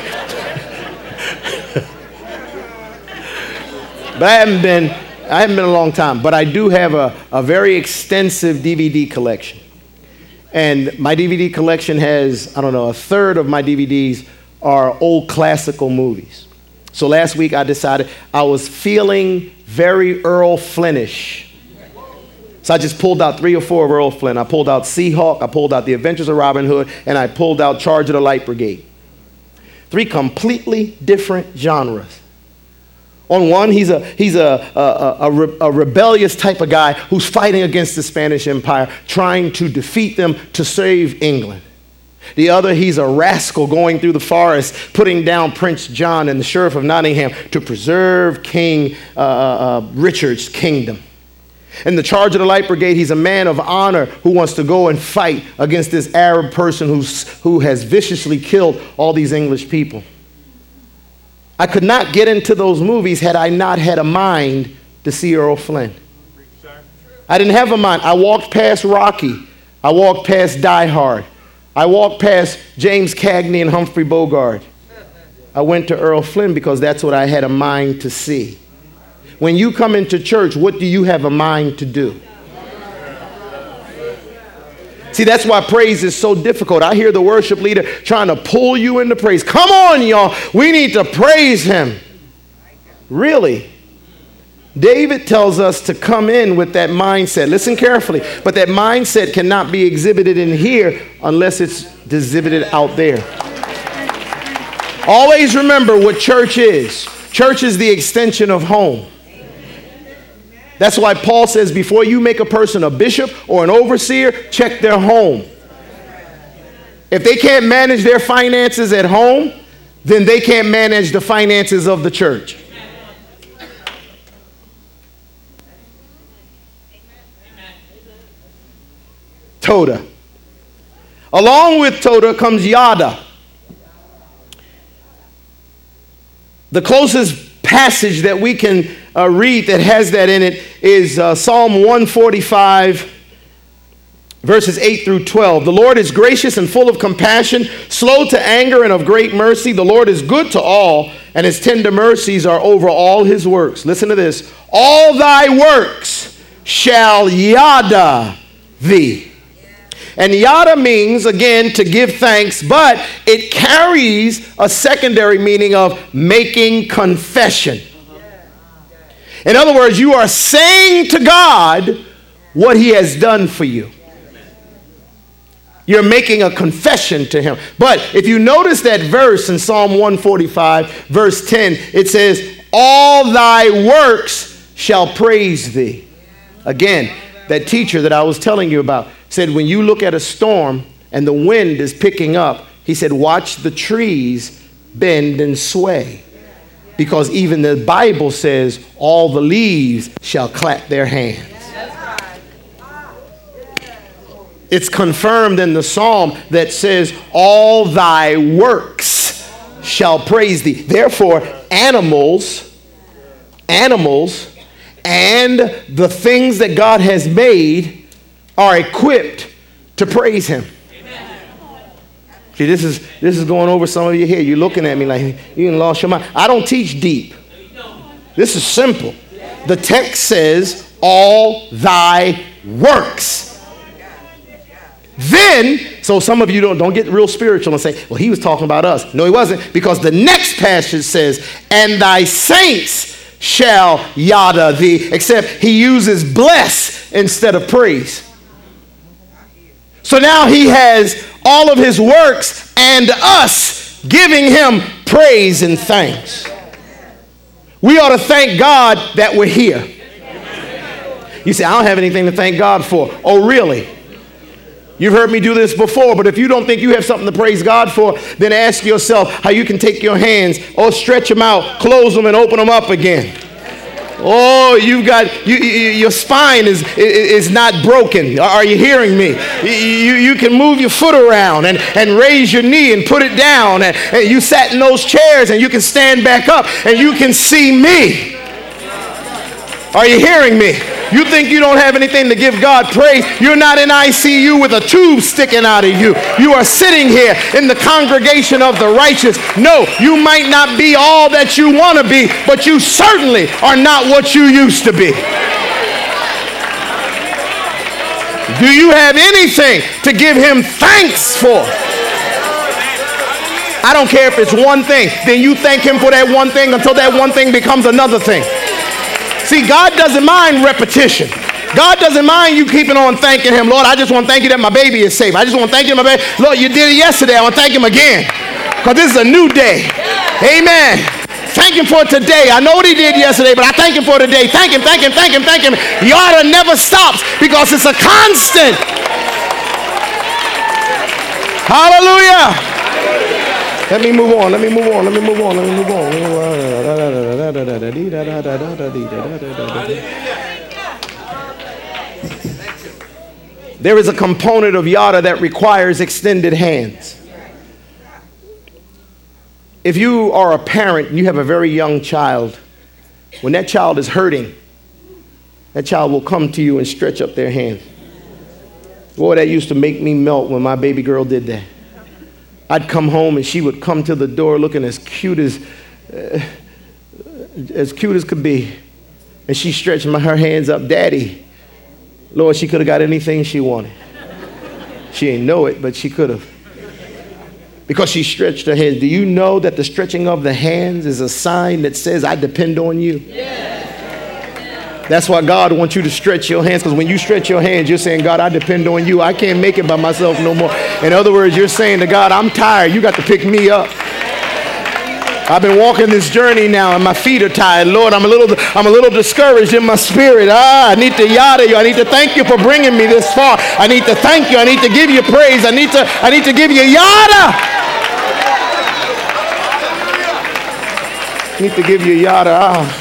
But I haven't been. I haven't been a long time. But I do have a, a very extensive D V D collection. And my D V D collection has, I don't know, a third of my D V Ds are old classical movies. So last week I decided I was feeling very Earl Flynnish. So I just pulled out three or four of Earl Flynn. I pulled out Seahawk, I pulled out The Adventures of Robin Hood, and I pulled out Charge of the Light Brigade. Three completely different genres. On one, he's a he's a a, a, a, re, a rebellious type of guy who's fighting against the Spanish Empire, trying to defeat them to save England. The other, he's a rascal going through the forest, putting down Prince John and the Sheriff of Nottingham to preserve King uh, uh, Richard's kingdom. In the Charge of the Light Brigade, he's a man of honor who wants to go and fight against this Arab person who's, who has viciously killed all these English people. I could not get into those movies had I not had a mind to see Earl Flynn. I didn't have a mind. I walked past Rocky. I walked past Die Hard. I walked past James Cagney and Humphrey Bogart. I went to Earl Flynn because that's what I had a mind to see. When you come into church, what do you have a mind to do? See, that's why praise is so difficult. I hear the worship leader trying to pull you into praise. Come on, y'all. We need to praise him. Really? David tells us to come in with that mindset. Listen carefully. But that mindset cannot be exhibited in here unless it's exhibited out there. Always remember what church is. Church is the extension of home. That's why Paul says before you make a person a bishop or an overseer, check their home. If they can't manage their finances at home, then they can't manage the finances of the church. Toda. Along with Toda comes Yada. The closest passage that we can uh, read that has that in it is uh, Psalm one forty-five, verses eight through twelve. The Lord is gracious and full of compassion, slow to anger and of great mercy. The Lord is good to all, and his tender mercies are over all his works. Listen to this. All thy works shall yada thee. And yada means, again, to give thanks, but it carries a secondary meaning of making confession. In other words, you are saying to God what he has done for you. You're making a confession to him. But if you notice that verse in Psalm one forty-five, verse ten, it says, all thy works shall praise thee. Again, that teacher that I was telling you about said when you look at a storm and the wind is picking up, he said, watch the trees bend and sway. Because even the Bible says all the leaves shall clap their hands. It's confirmed in the psalm that says all thy works shall praise thee. Therefore, animals, animals, and the things that God has made are equipped to praise him. Amen. See, this is this is going over some of you here. You're looking at me like you done lost your mind. I don't teach deep. This is simple. The text says, all thy works. Then, so some of you don't, don't get real spiritual and say, well, he was talking about us. No, he wasn't, because the next passage says, and thy saints shall yada thee, except he uses bless instead of praise. So now he has all of his works and us giving him praise and thanks. We ought to thank God that we're here. You say, I don't have anything to thank God for. Oh, really? You've heard me do this before, but if you don't think you have something to praise God for, then ask yourself how you can take your hands, or stretch them out, close them, and open them up again. Oh, you've got, you, you, your spine is, is not broken. Are you hearing me? You, you can move your foot around and, and raise your knee and put it down. And, and you sat in those chairs and you can stand back up and you can see me. Are you hearing me? You think you don't have anything to give God praise? You're not in I C U with a tube sticking out of you. You are sitting here in the congregation of the righteous. No, you might not be all that you want to be, but you certainly are not what you used to be. Do you have anything to give him thanks for? I don't care if it's one thing. Then you thank him for that one thing until that one thing becomes another thing. See, God doesn't mind repetition. God doesn't mind you keeping on thanking him. Lord, I just want to thank you that my baby is safe. I just want to thank you, my baby. Lord, you did it yesterday. I want to thank him again, because this is a new day. Amen. Thank him for today. I know what he did yesterday, but I thank him for today. Thank him, thank him, thank him, thank him. Yada never stops, because it's a constant. Hallelujah. Let me move on. Let me move on. Let me move on. Let me move on. There is a component of yada that requires extended hands. If you are a parent and you have a very young child, when that child is hurting, that child will come to you and stretch up their hand. Boy, that used to make me melt when my baby girl did that. I'd come home and she would come to the door looking as cute as uh, as cute as could be, and she stretched my, her hands up. Daddy, Lord, she could have got anything she wanted. She ain't know it, but she could have, because she stretched her hands. Do you know that the stretching of the hands is a sign that says I depend on you? Yeah. That's why God wants you to stretch your hands, because when you stretch your hands, you're saying, God, I depend on you. I can't make it by myself no more. In other words, you're saying to God, I'm tired. You got to pick me up. I've been walking this journey now, and my feet are tired. Lord, I'm a little, I'm a little discouraged in my spirit. Ah, I need to yada you. I need to thank you for bringing me this far. I need to thank you. I need to give you praise. I need to, I need to give you yada. I need to give you yada. Ah.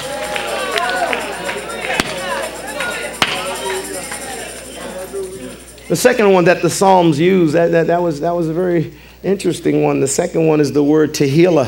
The second one that the Psalms use, that, that, that, was, that was a very interesting one. The second one is the word Tehillah.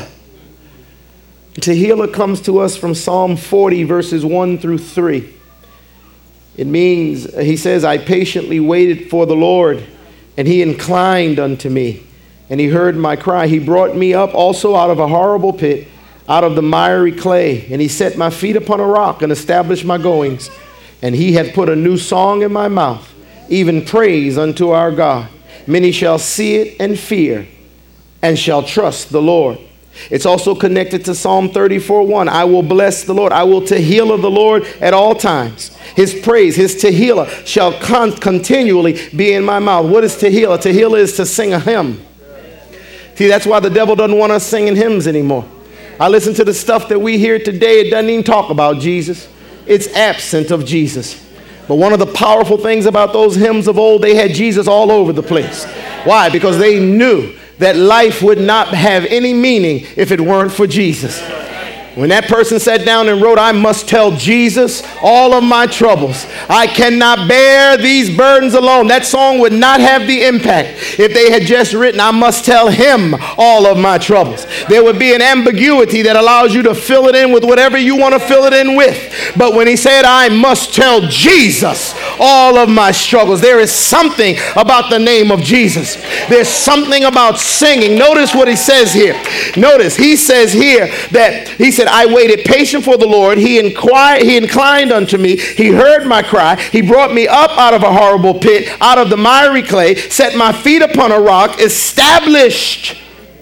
Tehillah comes to us from Psalm forty, verses one through three. It means, he says, I patiently waited for the Lord, and he inclined unto me, and he heard my cry. He brought me up also out of a horrible pit, out of the miry clay, and he set my feet upon a rock and established my goings. And he hath put a new song in my mouth, even praise unto our God. Many shall see it and fear, and shall trust the Lord. It's also connected to Psalm thirty-four one. I will bless the Lord. I will Tehillah the Lord at all times. His praise, his Tehillah shall con- continually be in my mouth. What is Tehillah? Tehillah is to sing a hymn. See, that's why the devil doesn't want us singing hymns anymore. I listen to the stuff that we hear today. It doesn't even talk about Jesus. It's absent of Jesus. But one of the powerful things about those hymns of old, they had Jesus all over the place. Why? Because they knew that life would not have any meaning if it weren't for Jesus. When that person sat down and wrote, I must tell Jesus all of my troubles. I cannot bear these burdens alone. That song would not have the impact if they had just written, I must tell him all of my troubles. There would be an ambiguity that allows you to fill it in with whatever you want to fill it in with. But when he said, I must tell Jesus all of my struggles, there is something about the name of Jesus. There's something about singing. Notice what he says here. Notice he says here that he said, I waited patient for the Lord. He inquired, he inclined unto me. He heard my cry. He brought me up out of a horrible pit, out of the miry clay, set my feet upon a rock, established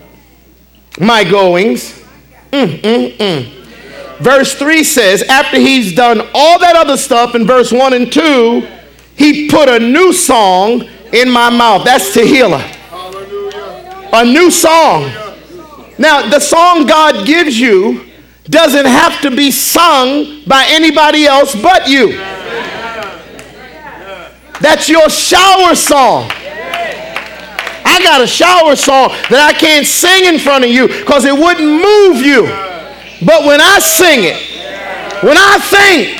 my goings. Mm, mm, mm. Verse three says, after he's done all that other stuff in verse one and two, he put a new song in my mouth. That's Tehillah. A new song. Now, the song God gives you doesn't have to be sung by anybody else but you. That's your shower song. I got a shower song that I can't sing in front of you because it wouldn't move you. But when I sing it, when I think,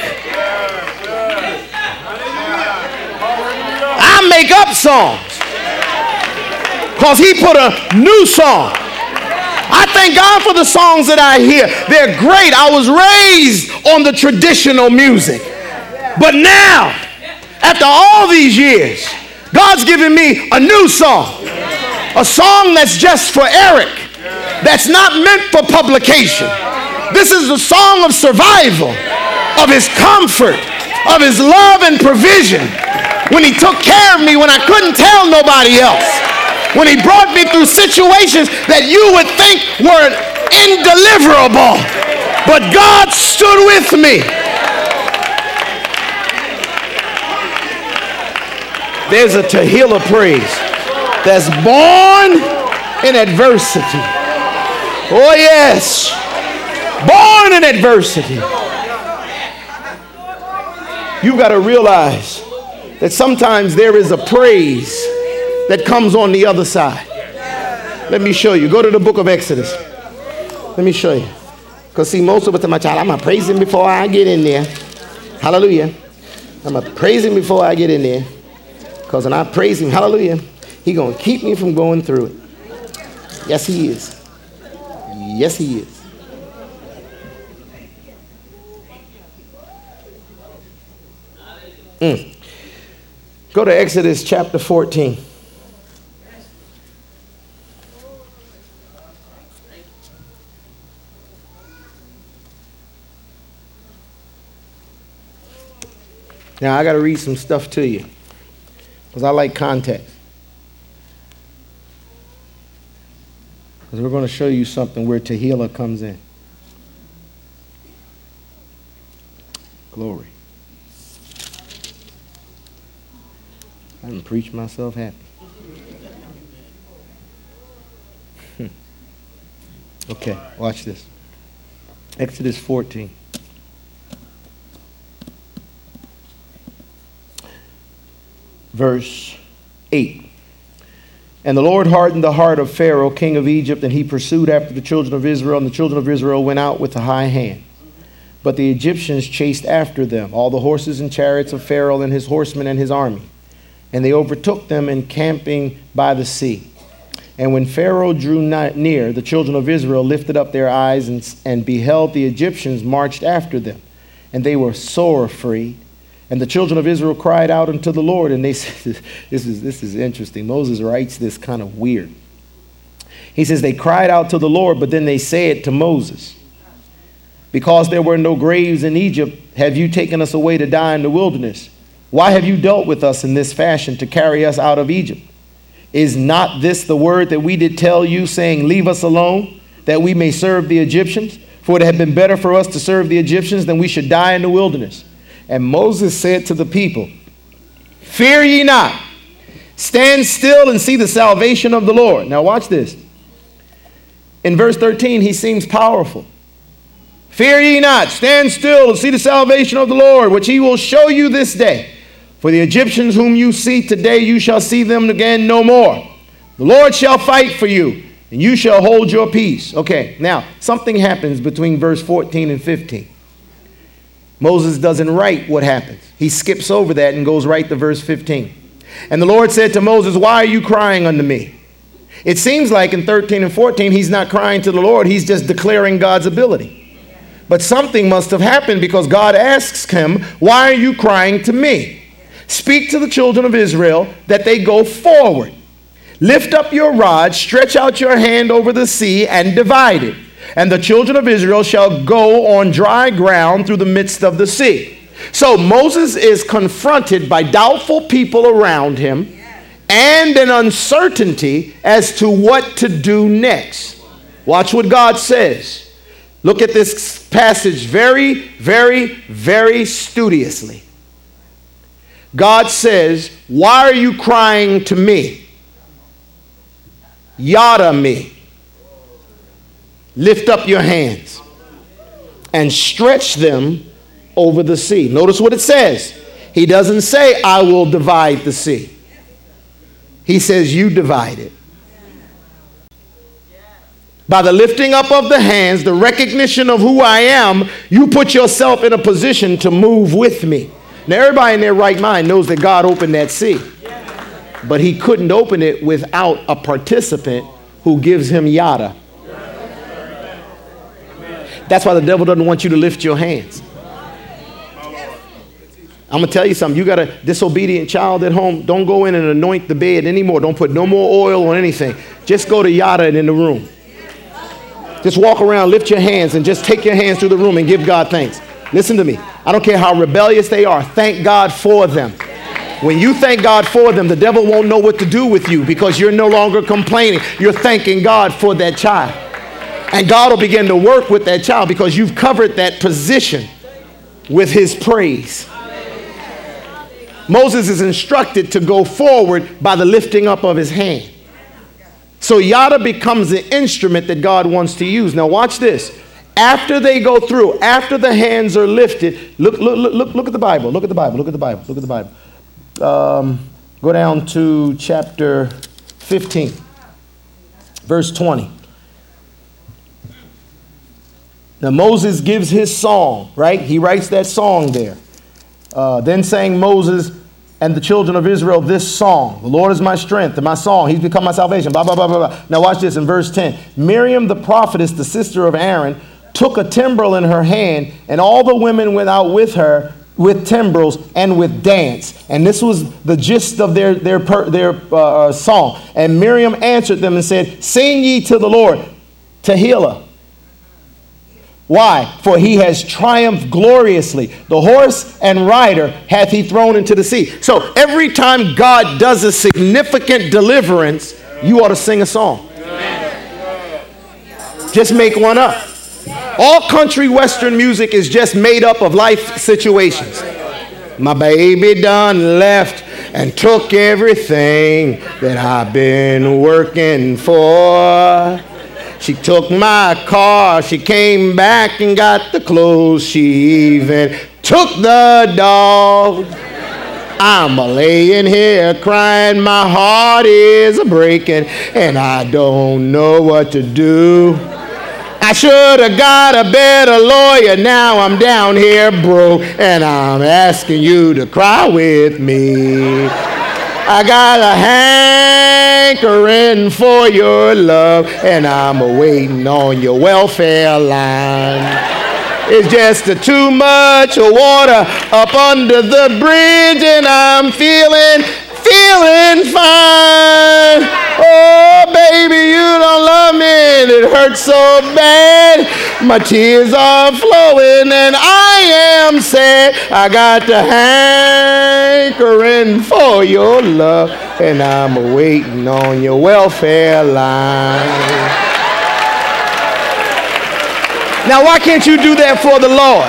I make up songs because he put a new song. I thank God for the songs that I hear. They're great. I was raised on the traditional music. But now, after all these years, God's given me a new song. A song that's just for Eric. That's not meant for publication. This is the song of survival, of his comfort, of his love and provision. When he took care of me when I couldn't tell nobody else. When he brought me through situations that you would think were indeliverable. But God stood with me. There's a Tehillah praise that's born in adversity. Oh yes, born in adversity. You've got to realize that sometimes there is a praise that comes on the other side. Let me show you. Go to the book of Exodus. Let me show you. Because see, most of the time, my child, I'm going to praise him before I get in there. Hallelujah. I'm going to praise him before I get in there. Because when I praise him, hallelujah, he's going to keep me from going through it. Yes, he is. Yes, he is. Mm. Go to Exodus chapter fourteen. Now, I got to read some stuff to you because I like context. Because we're going to show you something where Tehillah comes in. Glory. I didn't preach myself happy. Okay, watch this. Exodus fourteen. Verse eight. And the Lord hardened the heart of Pharaoh, king of Egypt, and he pursued after the children of Israel, and the children of Israel went out with a high hand. But the Egyptians chased after them, all the horses and chariots of Pharaoh and his horsemen and his army. And they overtook them encamping by the sea. And when Pharaoh drew near, the children of Israel lifted up their eyes and, and beheld the Egyptians marched after them. And they were sore afraid. And the children of Israel cried out unto the Lord. And they said, this is, this is interesting. Moses writes this kind of weird. He says, they cried out to the Lord, but then they said to Moses, because there were no graves in Egypt, have you taken us away to die in the wilderness? Why have you dealt with us in this fashion to carry us out of Egypt? Is not this the word that we did tell you, saying, leave us alone, that we may serve the Egyptians? For it had been better for us to serve the Egyptians than we should die in the wilderness. And Moses said to the people, fear ye not, stand still and see the salvation of the Lord. Now watch this. In verse thirteen, he seems powerful. Fear ye not, stand still and see the salvation of the Lord, which he will show you this day. For the Egyptians whom you see today, you shall see them again no more. The Lord shall fight for you, and you shall hold your peace. Okay, now, something happens between verse fourteen and fifteen. Moses doesn't write what happens. He skips over that and goes right to verse fifteen. And the Lord said to Moses, why are you crying unto me? It seems like in thirteen and fourteen, he's not crying to the Lord. He's just declaring God's ability. But something must have happened because God asks him, why are you crying to me? Speak to the children of Israel that they go forward. Lift up your rod, stretch out your hand over the sea and divide it. And the children of Israel shall go on dry ground through the midst of the sea. So Moses is confronted by doubtful people around him and an uncertainty as to what to do next. Watch what God says. Look at this passage very, very, very studiously. God says, why are you crying to me? Yada me. Lift up your hands and stretch them over the sea. Notice what it says. He doesn't say, I will divide the sea. He says, you divide it. By the lifting up of the hands, the recognition of who I am, you put yourself in a position to move with me. Now, everybody in their right mind knows that God opened that sea. But he couldn't open it without a participant who gives him yada. That's why the devil doesn't want you to lift your hands. I'm going to tell you something. You got a disobedient child at home. Don't go in and anoint the bed anymore. Don't put no more oil on anything. Just go to yada and in the room. Just walk around, lift your hands, and just take your hands through the room and give God thanks. Listen to me. I don't care how rebellious they are. Thank God for them. When you thank God for them, the devil won't know what to do with you because you're no longer complaining. You're thanking God for that child. And God will begin to work with that child because you've covered that position with his praise. Moses is instructed to go forward by the lifting up of his hand. So yada becomes the instrument that God wants to use. Now watch this. After they go through, after the hands are lifted, look, look, look, look, look at the Bible. Look at the Bible. Look at the Bible. Look at the Bible. Um, go down to chapter fifteen, verse twenty. Now Moses gives his song, right? He writes that song there. Uh, then sang Moses and the children of Israel this song. The Lord is my strength and my song. He's become my salvation. Blah, blah, blah, blah, blah. Now watch this in verse ten. Miriam the prophetess, the sister of Aaron, took a timbrel in her hand, and all the women went out with her with timbrels and with dance. And this was the gist of their, their, their uh, song. And Miriam answered them and said, sing ye to the Lord, Tehillah. Why? For he has triumphed gloriously. The horse and rider hath he thrown into the sea. So every time God does a significant deliverance, you ought to sing a song. Just make one up. All country western music is just made up of life situations. My baby done left and took everything that I've been working for. She took my car, she came back and got the clothes, she even took the dog. I'm a laying here crying, my heart is a breaking, and I don't know what to do. I should have got a better lawyer, now I'm down here broke, and I'm asking you to cry with me. I got a hankering for your love, and I'm a-waiting on your welfare line. It's just a too much water up under the bridge, and I'm feeling, feeling fine. Oh, baby, you don't love me, and it hurts so bad. My tears are flowing, and I am sad. I got the hankering for your love, and I'm waiting on your welfare line. Now, why can't you do that for the Lord?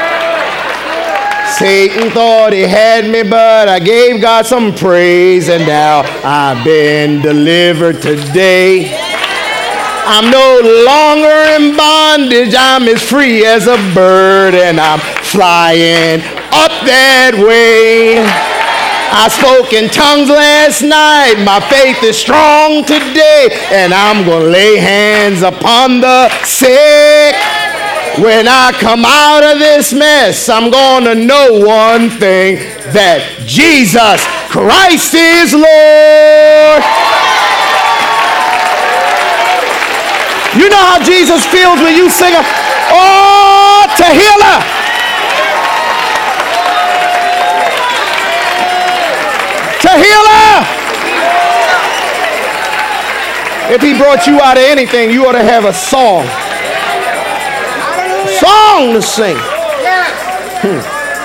Satan thought he had me, but I gave God some praise, and now I've been delivered today. I'm no longer in bondage. I'm as free as a bird, and I'm flying up that way. I spoke in tongues last night. My faith is strong today, and I'm going to lay hands upon the sick. When I come out of this mess, I'm going to know one thing, that Jesus Christ is Lord. You know how Jesus feels when you sing, oh, Tehillah. Tehillah. If he brought you out of anything, you ought to have a song. Song to sing. Hmm.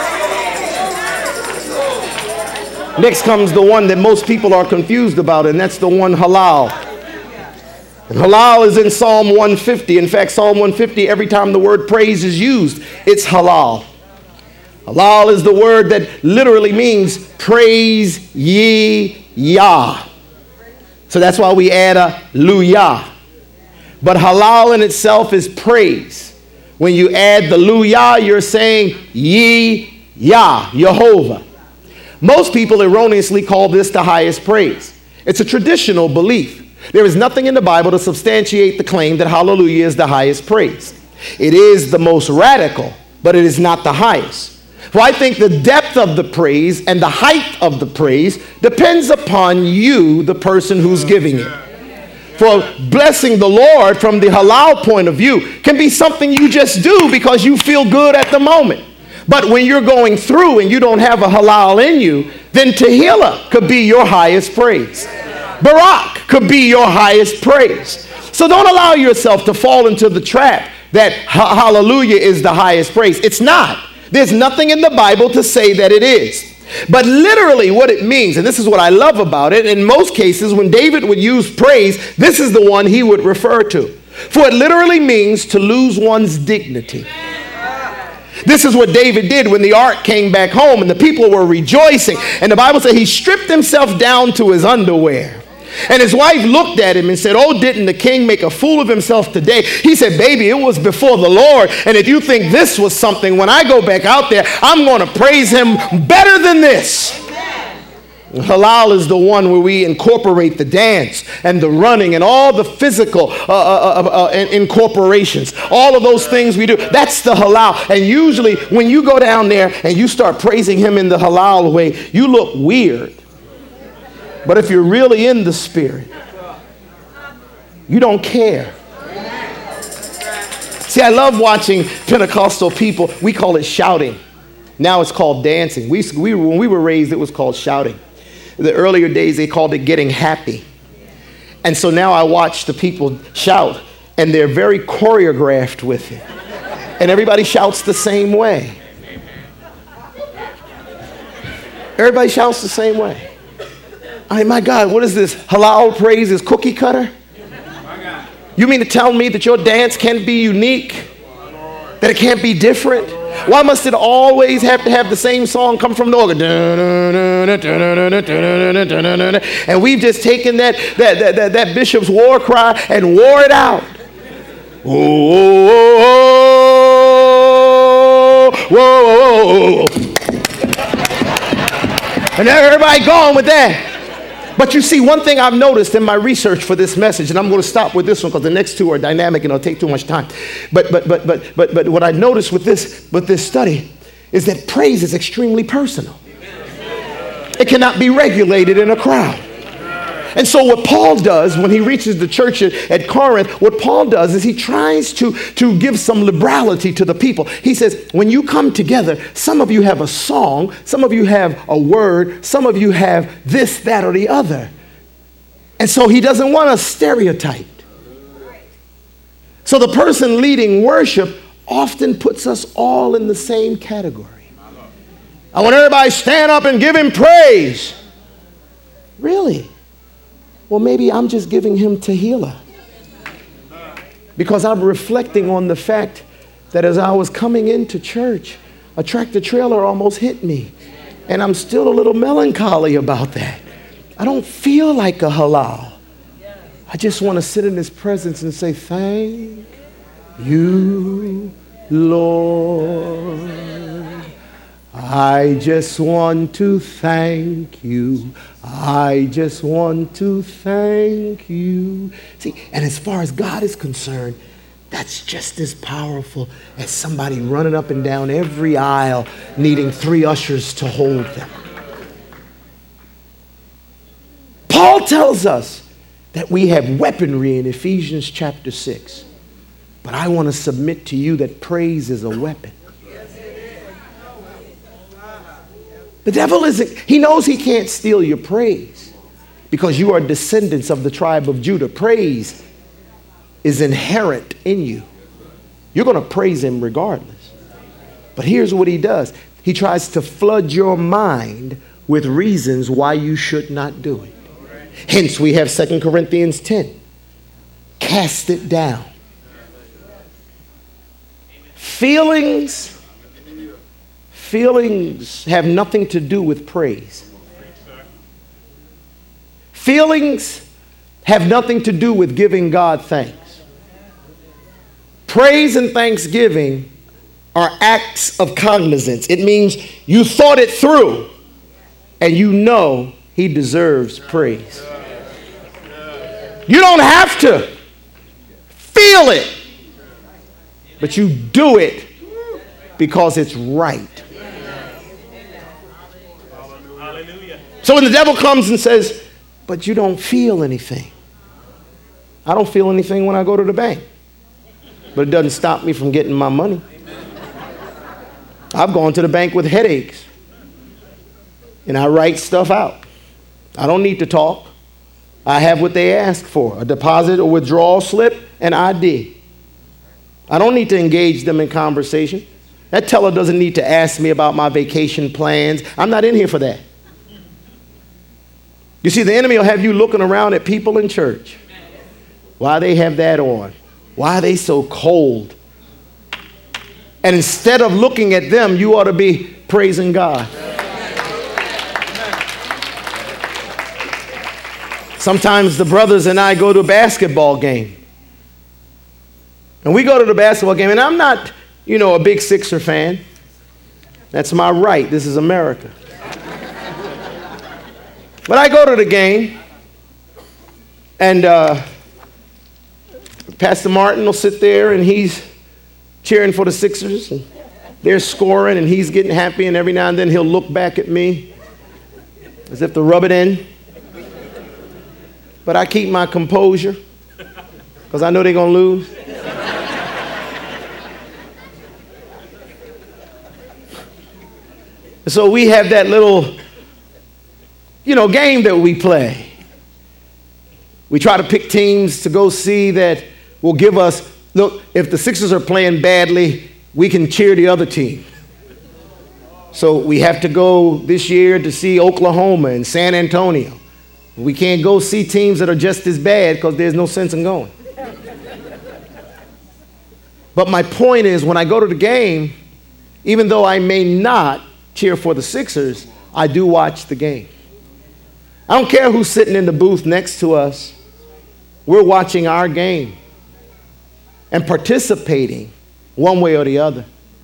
Next comes the one that most people are confused about, and that's the one halal. And halal is in Psalm one fifty. In fact, Psalm one fifty, every time the word praise is used, it's halal. Halal is the word that literally means praise ye Yah. So that's why we add a luyah. But halal in itself is praise. When you add the luyah, you're saying ye Yah, Jehovah. Most people erroneously call this the highest praise. It's a traditional belief. There is nothing in the Bible to substantiate the claim that hallelujah is the highest praise. It is the most radical, but it is not the highest. For I think the depth of the praise and the height of the praise depends upon you, the person who's giving it. For blessing the Lord from the halal point of view can be something you just do because you feel good at the moment. But when you're going through and you don't have a halal in you, then Tehillah could be your highest praise. Barak could be your highest praise. So don't allow yourself to fall into the trap that ha- hallelujah is the highest praise. It's not. There's nothing in the Bible to say that it is. But literally what it means, and this is what I love about it, in most cases when David would use praise, this is the one he would refer to. For it literally means to lose one's dignity. This is what David did when the ark came back home and the people were rejoicing. And the Bible said he stripped himself down to his underwear. And his wife looked at him and said, "Oh, didn't the king make a fool of himself today?" He said, "Baby, it was before the Lord. And if you think this was something, when I go back out there, I'm going to praise him better than this." Halal is the one where we incorporate the dance and the running and all the physical uh, uh, uh, uh, incorporations. All of those things we do. That's the halal. And usually when you go down there and you start praising him in the halal way, you look weird. But if you're really in the spirit, you don't care. See, I love watching Pentecostal people. We call it shouting. Now it's called dancing. We, we, when we were raised, it was called shouting. The earlier days, they called it getting happy. And so now I watch the people shout, and they're very choreographed with it. And everybody shouts the same way. Everybody shouts the same way. I mean, my God, what is this? Halal praise is cookie cutter? You mean to tell me that your dance can't be unique? That it can't be different? Why must it always have to have the same song come from the organ? And we've just taken that, that, that, that, that bishop's war cry and wore it out. Whoa, whoa, whoa, whoa. And now everybody gone with that. But you see, one thing I've noticed in my research for this message, and I'm going to stop with this one because the next two are dynamic and it'll take too much time. But but but but but but what I noticed with this with this study is that praise is extremely personal. It cannot be regulated in a crowd. And so what Paul does when he reaches the church at, at Corinth, what Paul does is he tries to, to give some liberality to the people. He says, when you come together, some of you have a song, some of you have a word, some of you have this, that, or the other. And so he doesn't want us stereotyped. So the person leading worship often puts us all in the same category. I want everybody to stand up and give him praise. Really? Well, maybe I'm just giving him Tehillah because I'm reflecting on the fact that as I was coming into church, a tractor trailer almost hit me. And I'm still a little melancholy about that. I don't feel like a halal. I just want to sit in his presence and say, thank you, Lord. I just want to thank you. I just want to thank you. See, and as far as God is concerned, that's just as powerful as somebody running up and down every aisle needing three ushers to hold them. Paul tells us that we have weaponry in Ephesians chapter six. But I want to submit to you that praise is a weapon. The devil isn't, he knows he can't steal your praise because you are descendants of the tribe of Judah. Praise is inherent in you. You're going to praise him regardless. But here's what he does. He tries to flood your mind with reasons why you should not do it. Hence, we have Second Corinthians ten. Cast it down. Feelings Feelings have nothing to do with praise. Feelings have nothing to do with giving God thanks. Praise and thanksgiving are acts of cognizance. It means you thought it through and you know he deserves praise. You don't have to feel it, but you do it because it's right. So when the devil comes and says, but you don't feel anything. I don't feel anything when I go to the bank, but it doesn't stop me from getting my money. I've gone to the bank with headaches, and I write stuff out. I don't need to talk. I have what they ask for, a deposit or withdrawal slip, and I D. I don't need to engage them in conversation. That teller doesn't need to ask me about my vacation plans. I'm not in here for that. You see, the enemy will have you looking around at people in church. Why they have that on? Why are they so cold? And instead of looking at them, you ought to be praising God. Sometimes the brothers and I go to a basketball game. And we go to the basketball game, and I'm not, you know, a big Sixer fan. That's my right. This is America. But I go to the game, and uh, Pastor Martin will sit there, and he's cheering for the Sixers, and they're scoring, and he's getting happy, and every now and then he'll look back at me as if to rub it in. But I keep my composure because I know they're going to lose. And so we have that little, you know, game that we play. We try to pick teams to go see that will give us, look, if the Sixers are playing badly, we can cheer the other team. So we have to go this year to see Oklahoma and San Antonio. We can't go see teams that are just as bad because there's no sense in going. But my point is, when I go to the game, even though I may not cheer for the Sixers, I do watch the game. I don't care who's sitting in the booth next to us. We're watching our game and participating one way or the other,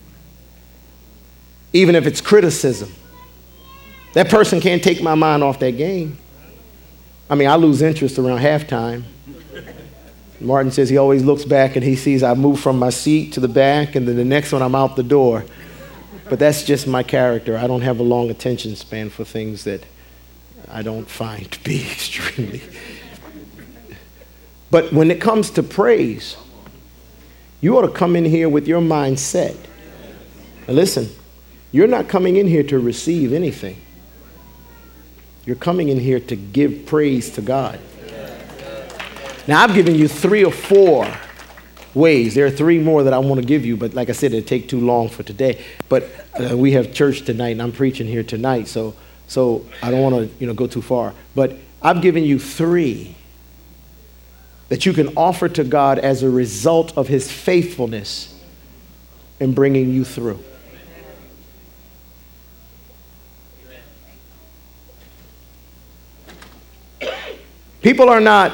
even if it's criticism. That person can't take my mind off that game. I mean, I lose interest around halftime. Martin says he always looks back and he sees I move from my seat to the back, and then the next one I'm out the door. But that's just my character. I don't have a long attention span for things that I don't find to be extremely. But when it comes to praise, you ought to come in here with your mindset. Now listen, you're not coming in here to receive anything. You're coming in here to give praise to God. Now, I've given you three or four ways. There are three more that I want to give you, but like I said, it'd take too long for today. But uh, we have church tonight, and I'm preaching here tonight, so so I don't want to, you know, go too far. But I've given you three that you can offer to God as a result of his faithfulness in bringing you through. People are not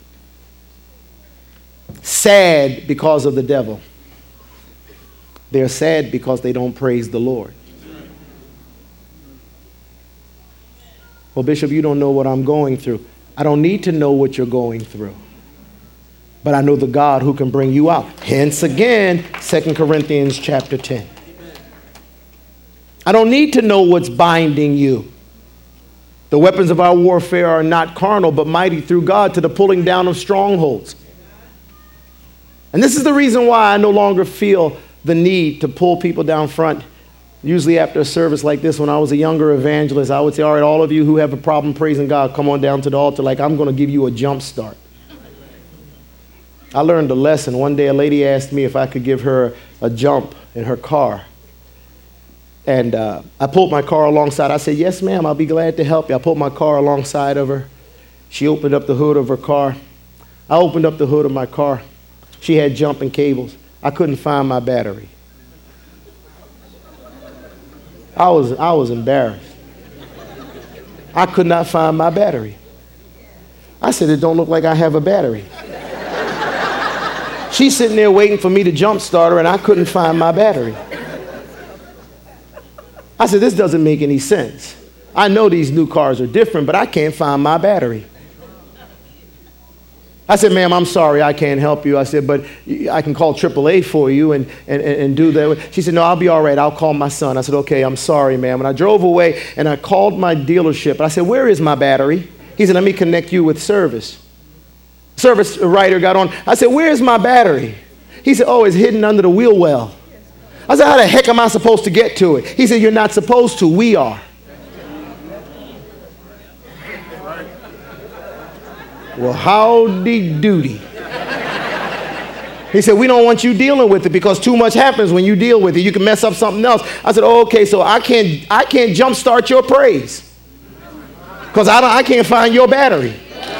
sad because of the devil. They're sad because they don't praise the Lord. Well, Bishop, you don't know what I'm going through. I don't need to know what you're going through. But I know the God who can bring you out. Hence again, Second Corinthians chapter ten. I don't need to know what's binding you. The weapons of our warfare are not carnal, but mighty through God to the pulling down of strongholds. And this is the reason why I no longer feel the need to pull people down front. Usually after a service like this, when I was a younger evangelist, I would say, all right, all of you who have a problem praising God, come on down to the altar, like I'm going to give you a jump start. I learned a lesson. One day a lady asked me if I could give her a jump in her car. And uh, I pulled my car alongside. I said, yes, ma'am, I'll be glad to help you. I pulled my car alongside of her. She opened up the hood of her car. I opened up the hood of my car. She had jumping cables. I couldn't find my battery. I was, I was embarrassed. I could not find my battery. I said, it don't look like I have a battery. She's sitting there waiting for me to jump start her, and I couldn't find my battery. I said, this doesn't make any sense. I know these new cars are different, but I can't find my battery. I said, ma'am, I'm sorry, I can't help you. I said, but I can call triple A for you and, and, and do that. She said, no, I'll be all right. I'll call my son. I said, okay, I'm sorry, ma'am. And I drove away and I called my dealership. I said, where is my battery? He said, let me connect you with service. Service writer got on. I said, where's my battery? He said, oh, it's hidden under the wheel well. I said, how the heck am I supposed to get to it? He said, you're not supposed to. We are. Well, howdy doody. He said, we don't want you dealing with it because too much happens when you deal with it. You can mess up something else. I said, oh, okay, so I can't, I can't jumpstart your praise because I, don't, I can't find your battery.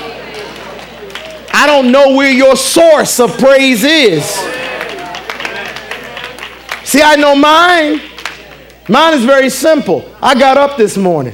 I don't know where your source of praise is. See, I know mine. Mine is very simple. I got up this morning.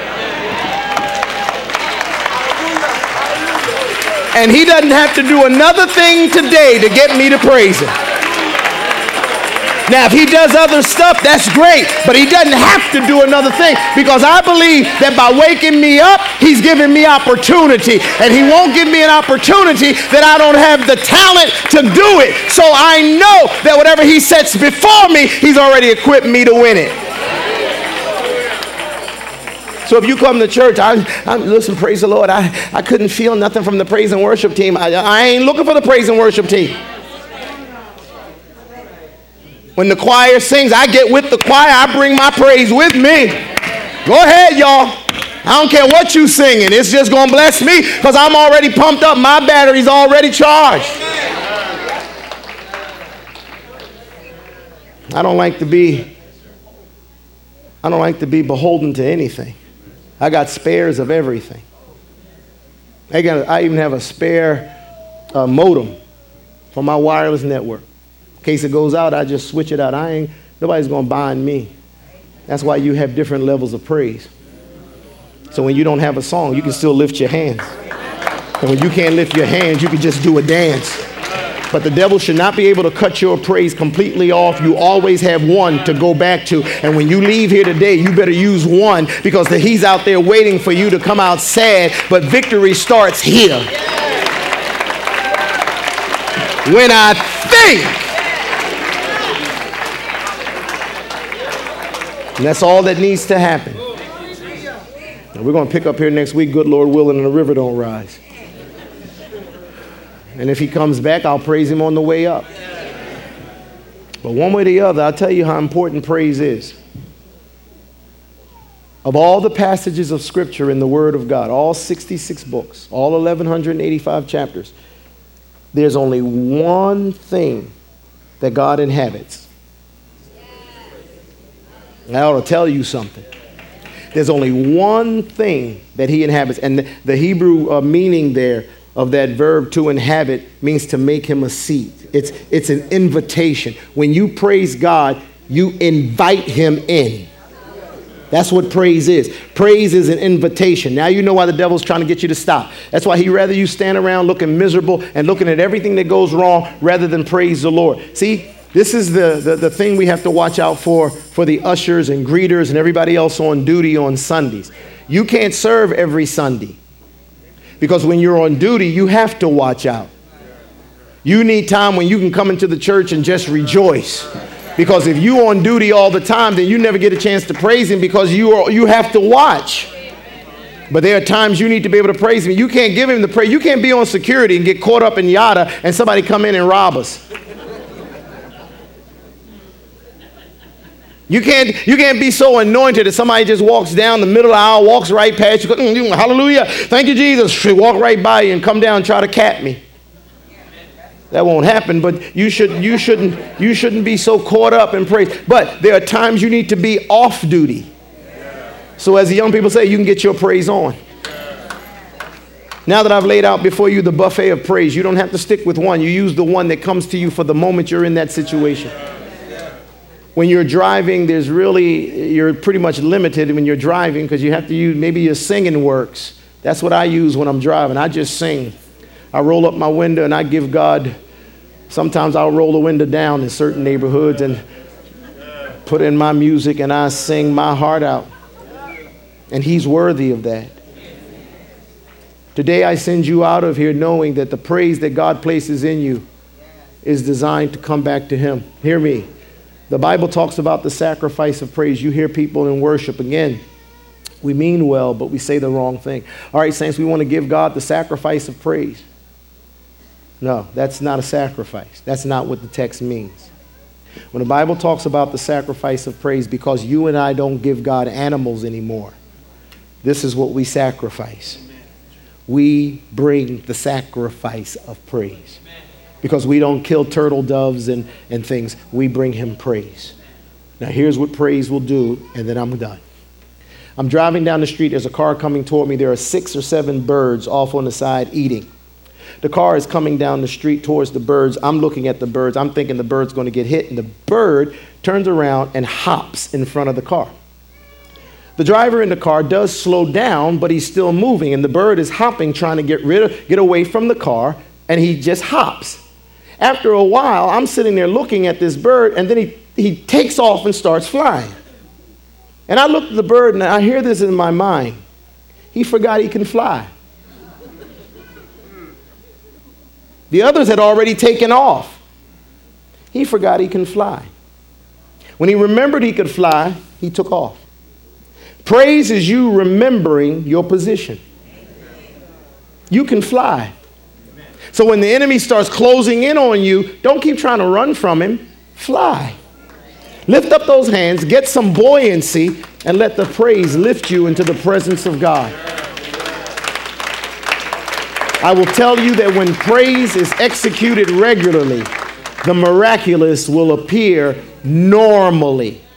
And he doesn't have to do another thing today to get me to praise him. Now, if he does other stuff, that's great, but he doesn't have to do another thing because I believe that by waking me up, he's giving me opportunity, and he won't give me an opportunity that I don't have the talent to do it. So I know that whatever he sets before me, he's already equipped me to win it. So if you come to church, I, I listen, praise the Lord. I, I couldn't feel nothing from the praise and worship team. I, I ain't looking for the praise and worship team. When the choir sings, I get with the choir. I bring my praise with me. Go ahead, y'all. I don't care what you singing. It's just going to bless me because I'm already pumped up. My battery's already charged. I don't like to be, I don't like to be beholden to anything. I got spares of everything. I, got, I even have a spare uh, modem for my wireless network. In case it goes out, I just switch it out. I ain't, nobody's going to bind me. That's why you have different levels of praise. So when you don't have a song, you can still lift your hands. And when you can't lift your hands, you can just do a dance. But the devil should not be able to cut your praise completely off. You always have one to go back to. And when you leave here today, you better use one because the, he's out there waiting for you to come out sad. But victory starts here. When I think. And that's all that needs to happen. And we're going to pick up here next week, good Lord willing, and the river don't rise. And if he comes back, I'll praise him on the way up. But one way or the other, I'll tell you how important praise is. Of all the passages of Scripture in the Word of God, all sixty-six books, all eleven eighty-five chapters, there's only one thing that God inhabits. That ought to tell you something. There's only one thing that he inhabits. And the, the Hebrew uh, meaning there of that verb to inhabit means to make him a seat. It's, it's an invitation. When you praise God, you invite him in. That's what praise is. Praise is an invitation. Now you know why the devil's trying to get you to stop. That's why he'd rather you stand around looking miserable and looking at everything that goes wrong rather than praise the Lord. See, this is the, the, the thing we have to watch out for, for the ushers and greeters and everybody else on duty on Sundays. You can't serve every Sunday. Because when you're on duty, you have to watch out. You need time when you can come into the church and just rejoice. Because if you're on duty all the time, then you never get a chance to praise him because you are, you have to watch. But there are times you need to be able to praise him. You can't give him the praise. You can't be on security and get caught up in yada and somebody come in and rob us. You can't, you can't be so anointed that somebody just walks down the middle of the aisle, walks right past you, mm, hallelujah, thank you, Jesus, walk right by you and come down and try to cat me. That won't happen, but you, should, you, shouldn't, you shouldn't be so caught up in praise. But there are times you need to be off duty. So as the young people say, you can get your praise on. Now that I've laid out before you the buffet of praise, you don't have to stick with one. You use the one that comes to you for the moment you're in that situation. When you're driving, there's really, you're pretty much limited when you're driving because you have to use, maybe your singing works. That's what I use when I'm driving. I just sing. I roll up my window and I give God, sometimes I'll roll the window down in certain neighborhoods and put in my music and I sing my heart out. And he's worthy of that. Today I send you out of here knowing that the praise that God places in you is designed to come back to him. Hear me. The Bible talks about the sacrifice of praise. You hear people in worship again. We mean well, but we say the wrong thing. All right, saints, we want to give God the sacrifice of praise. No, that's not a sacrifice. That's not what the text means. When the Bible talks about the sacrifice of praise, because you and I don't give God animals anymore, this is what we sacrifice. We bring the sacrifice of praise. Because we don't kill turtle doves and, and things. We bring him praise. Now here's what praise will do, and then I'm done. I'm driving down the street. There's a car coming toward me. There are six or seven birds off on the side eating. The car is coming down the street towards the birds. I'm looking at the birds. I'm thinking the bird's going to get hit. And the bird turns around and hops in front of the car. The driver in the car does slow down, but he's still moving. And the bird is hopping, trying to get rid of, get away from the car. And he just hops. After a while, I'm sitting there looking at this bird. And then he, he takes off and starts flying. And I look at the bird and I hear this in my mind. He forgot he can fly. The others had already taken off. He forgot he can fly. When he remembered he could fly, he took off. Praise is you remembering your position. You can fly. So when the enemy starts closing in on you, don't keep trying to run from him. Fly. Lift up those hands, get some buoyancy, and let the praise lift you into the presence of God. I will tell you that when praise is executed regularly, the miraculous will appear normally.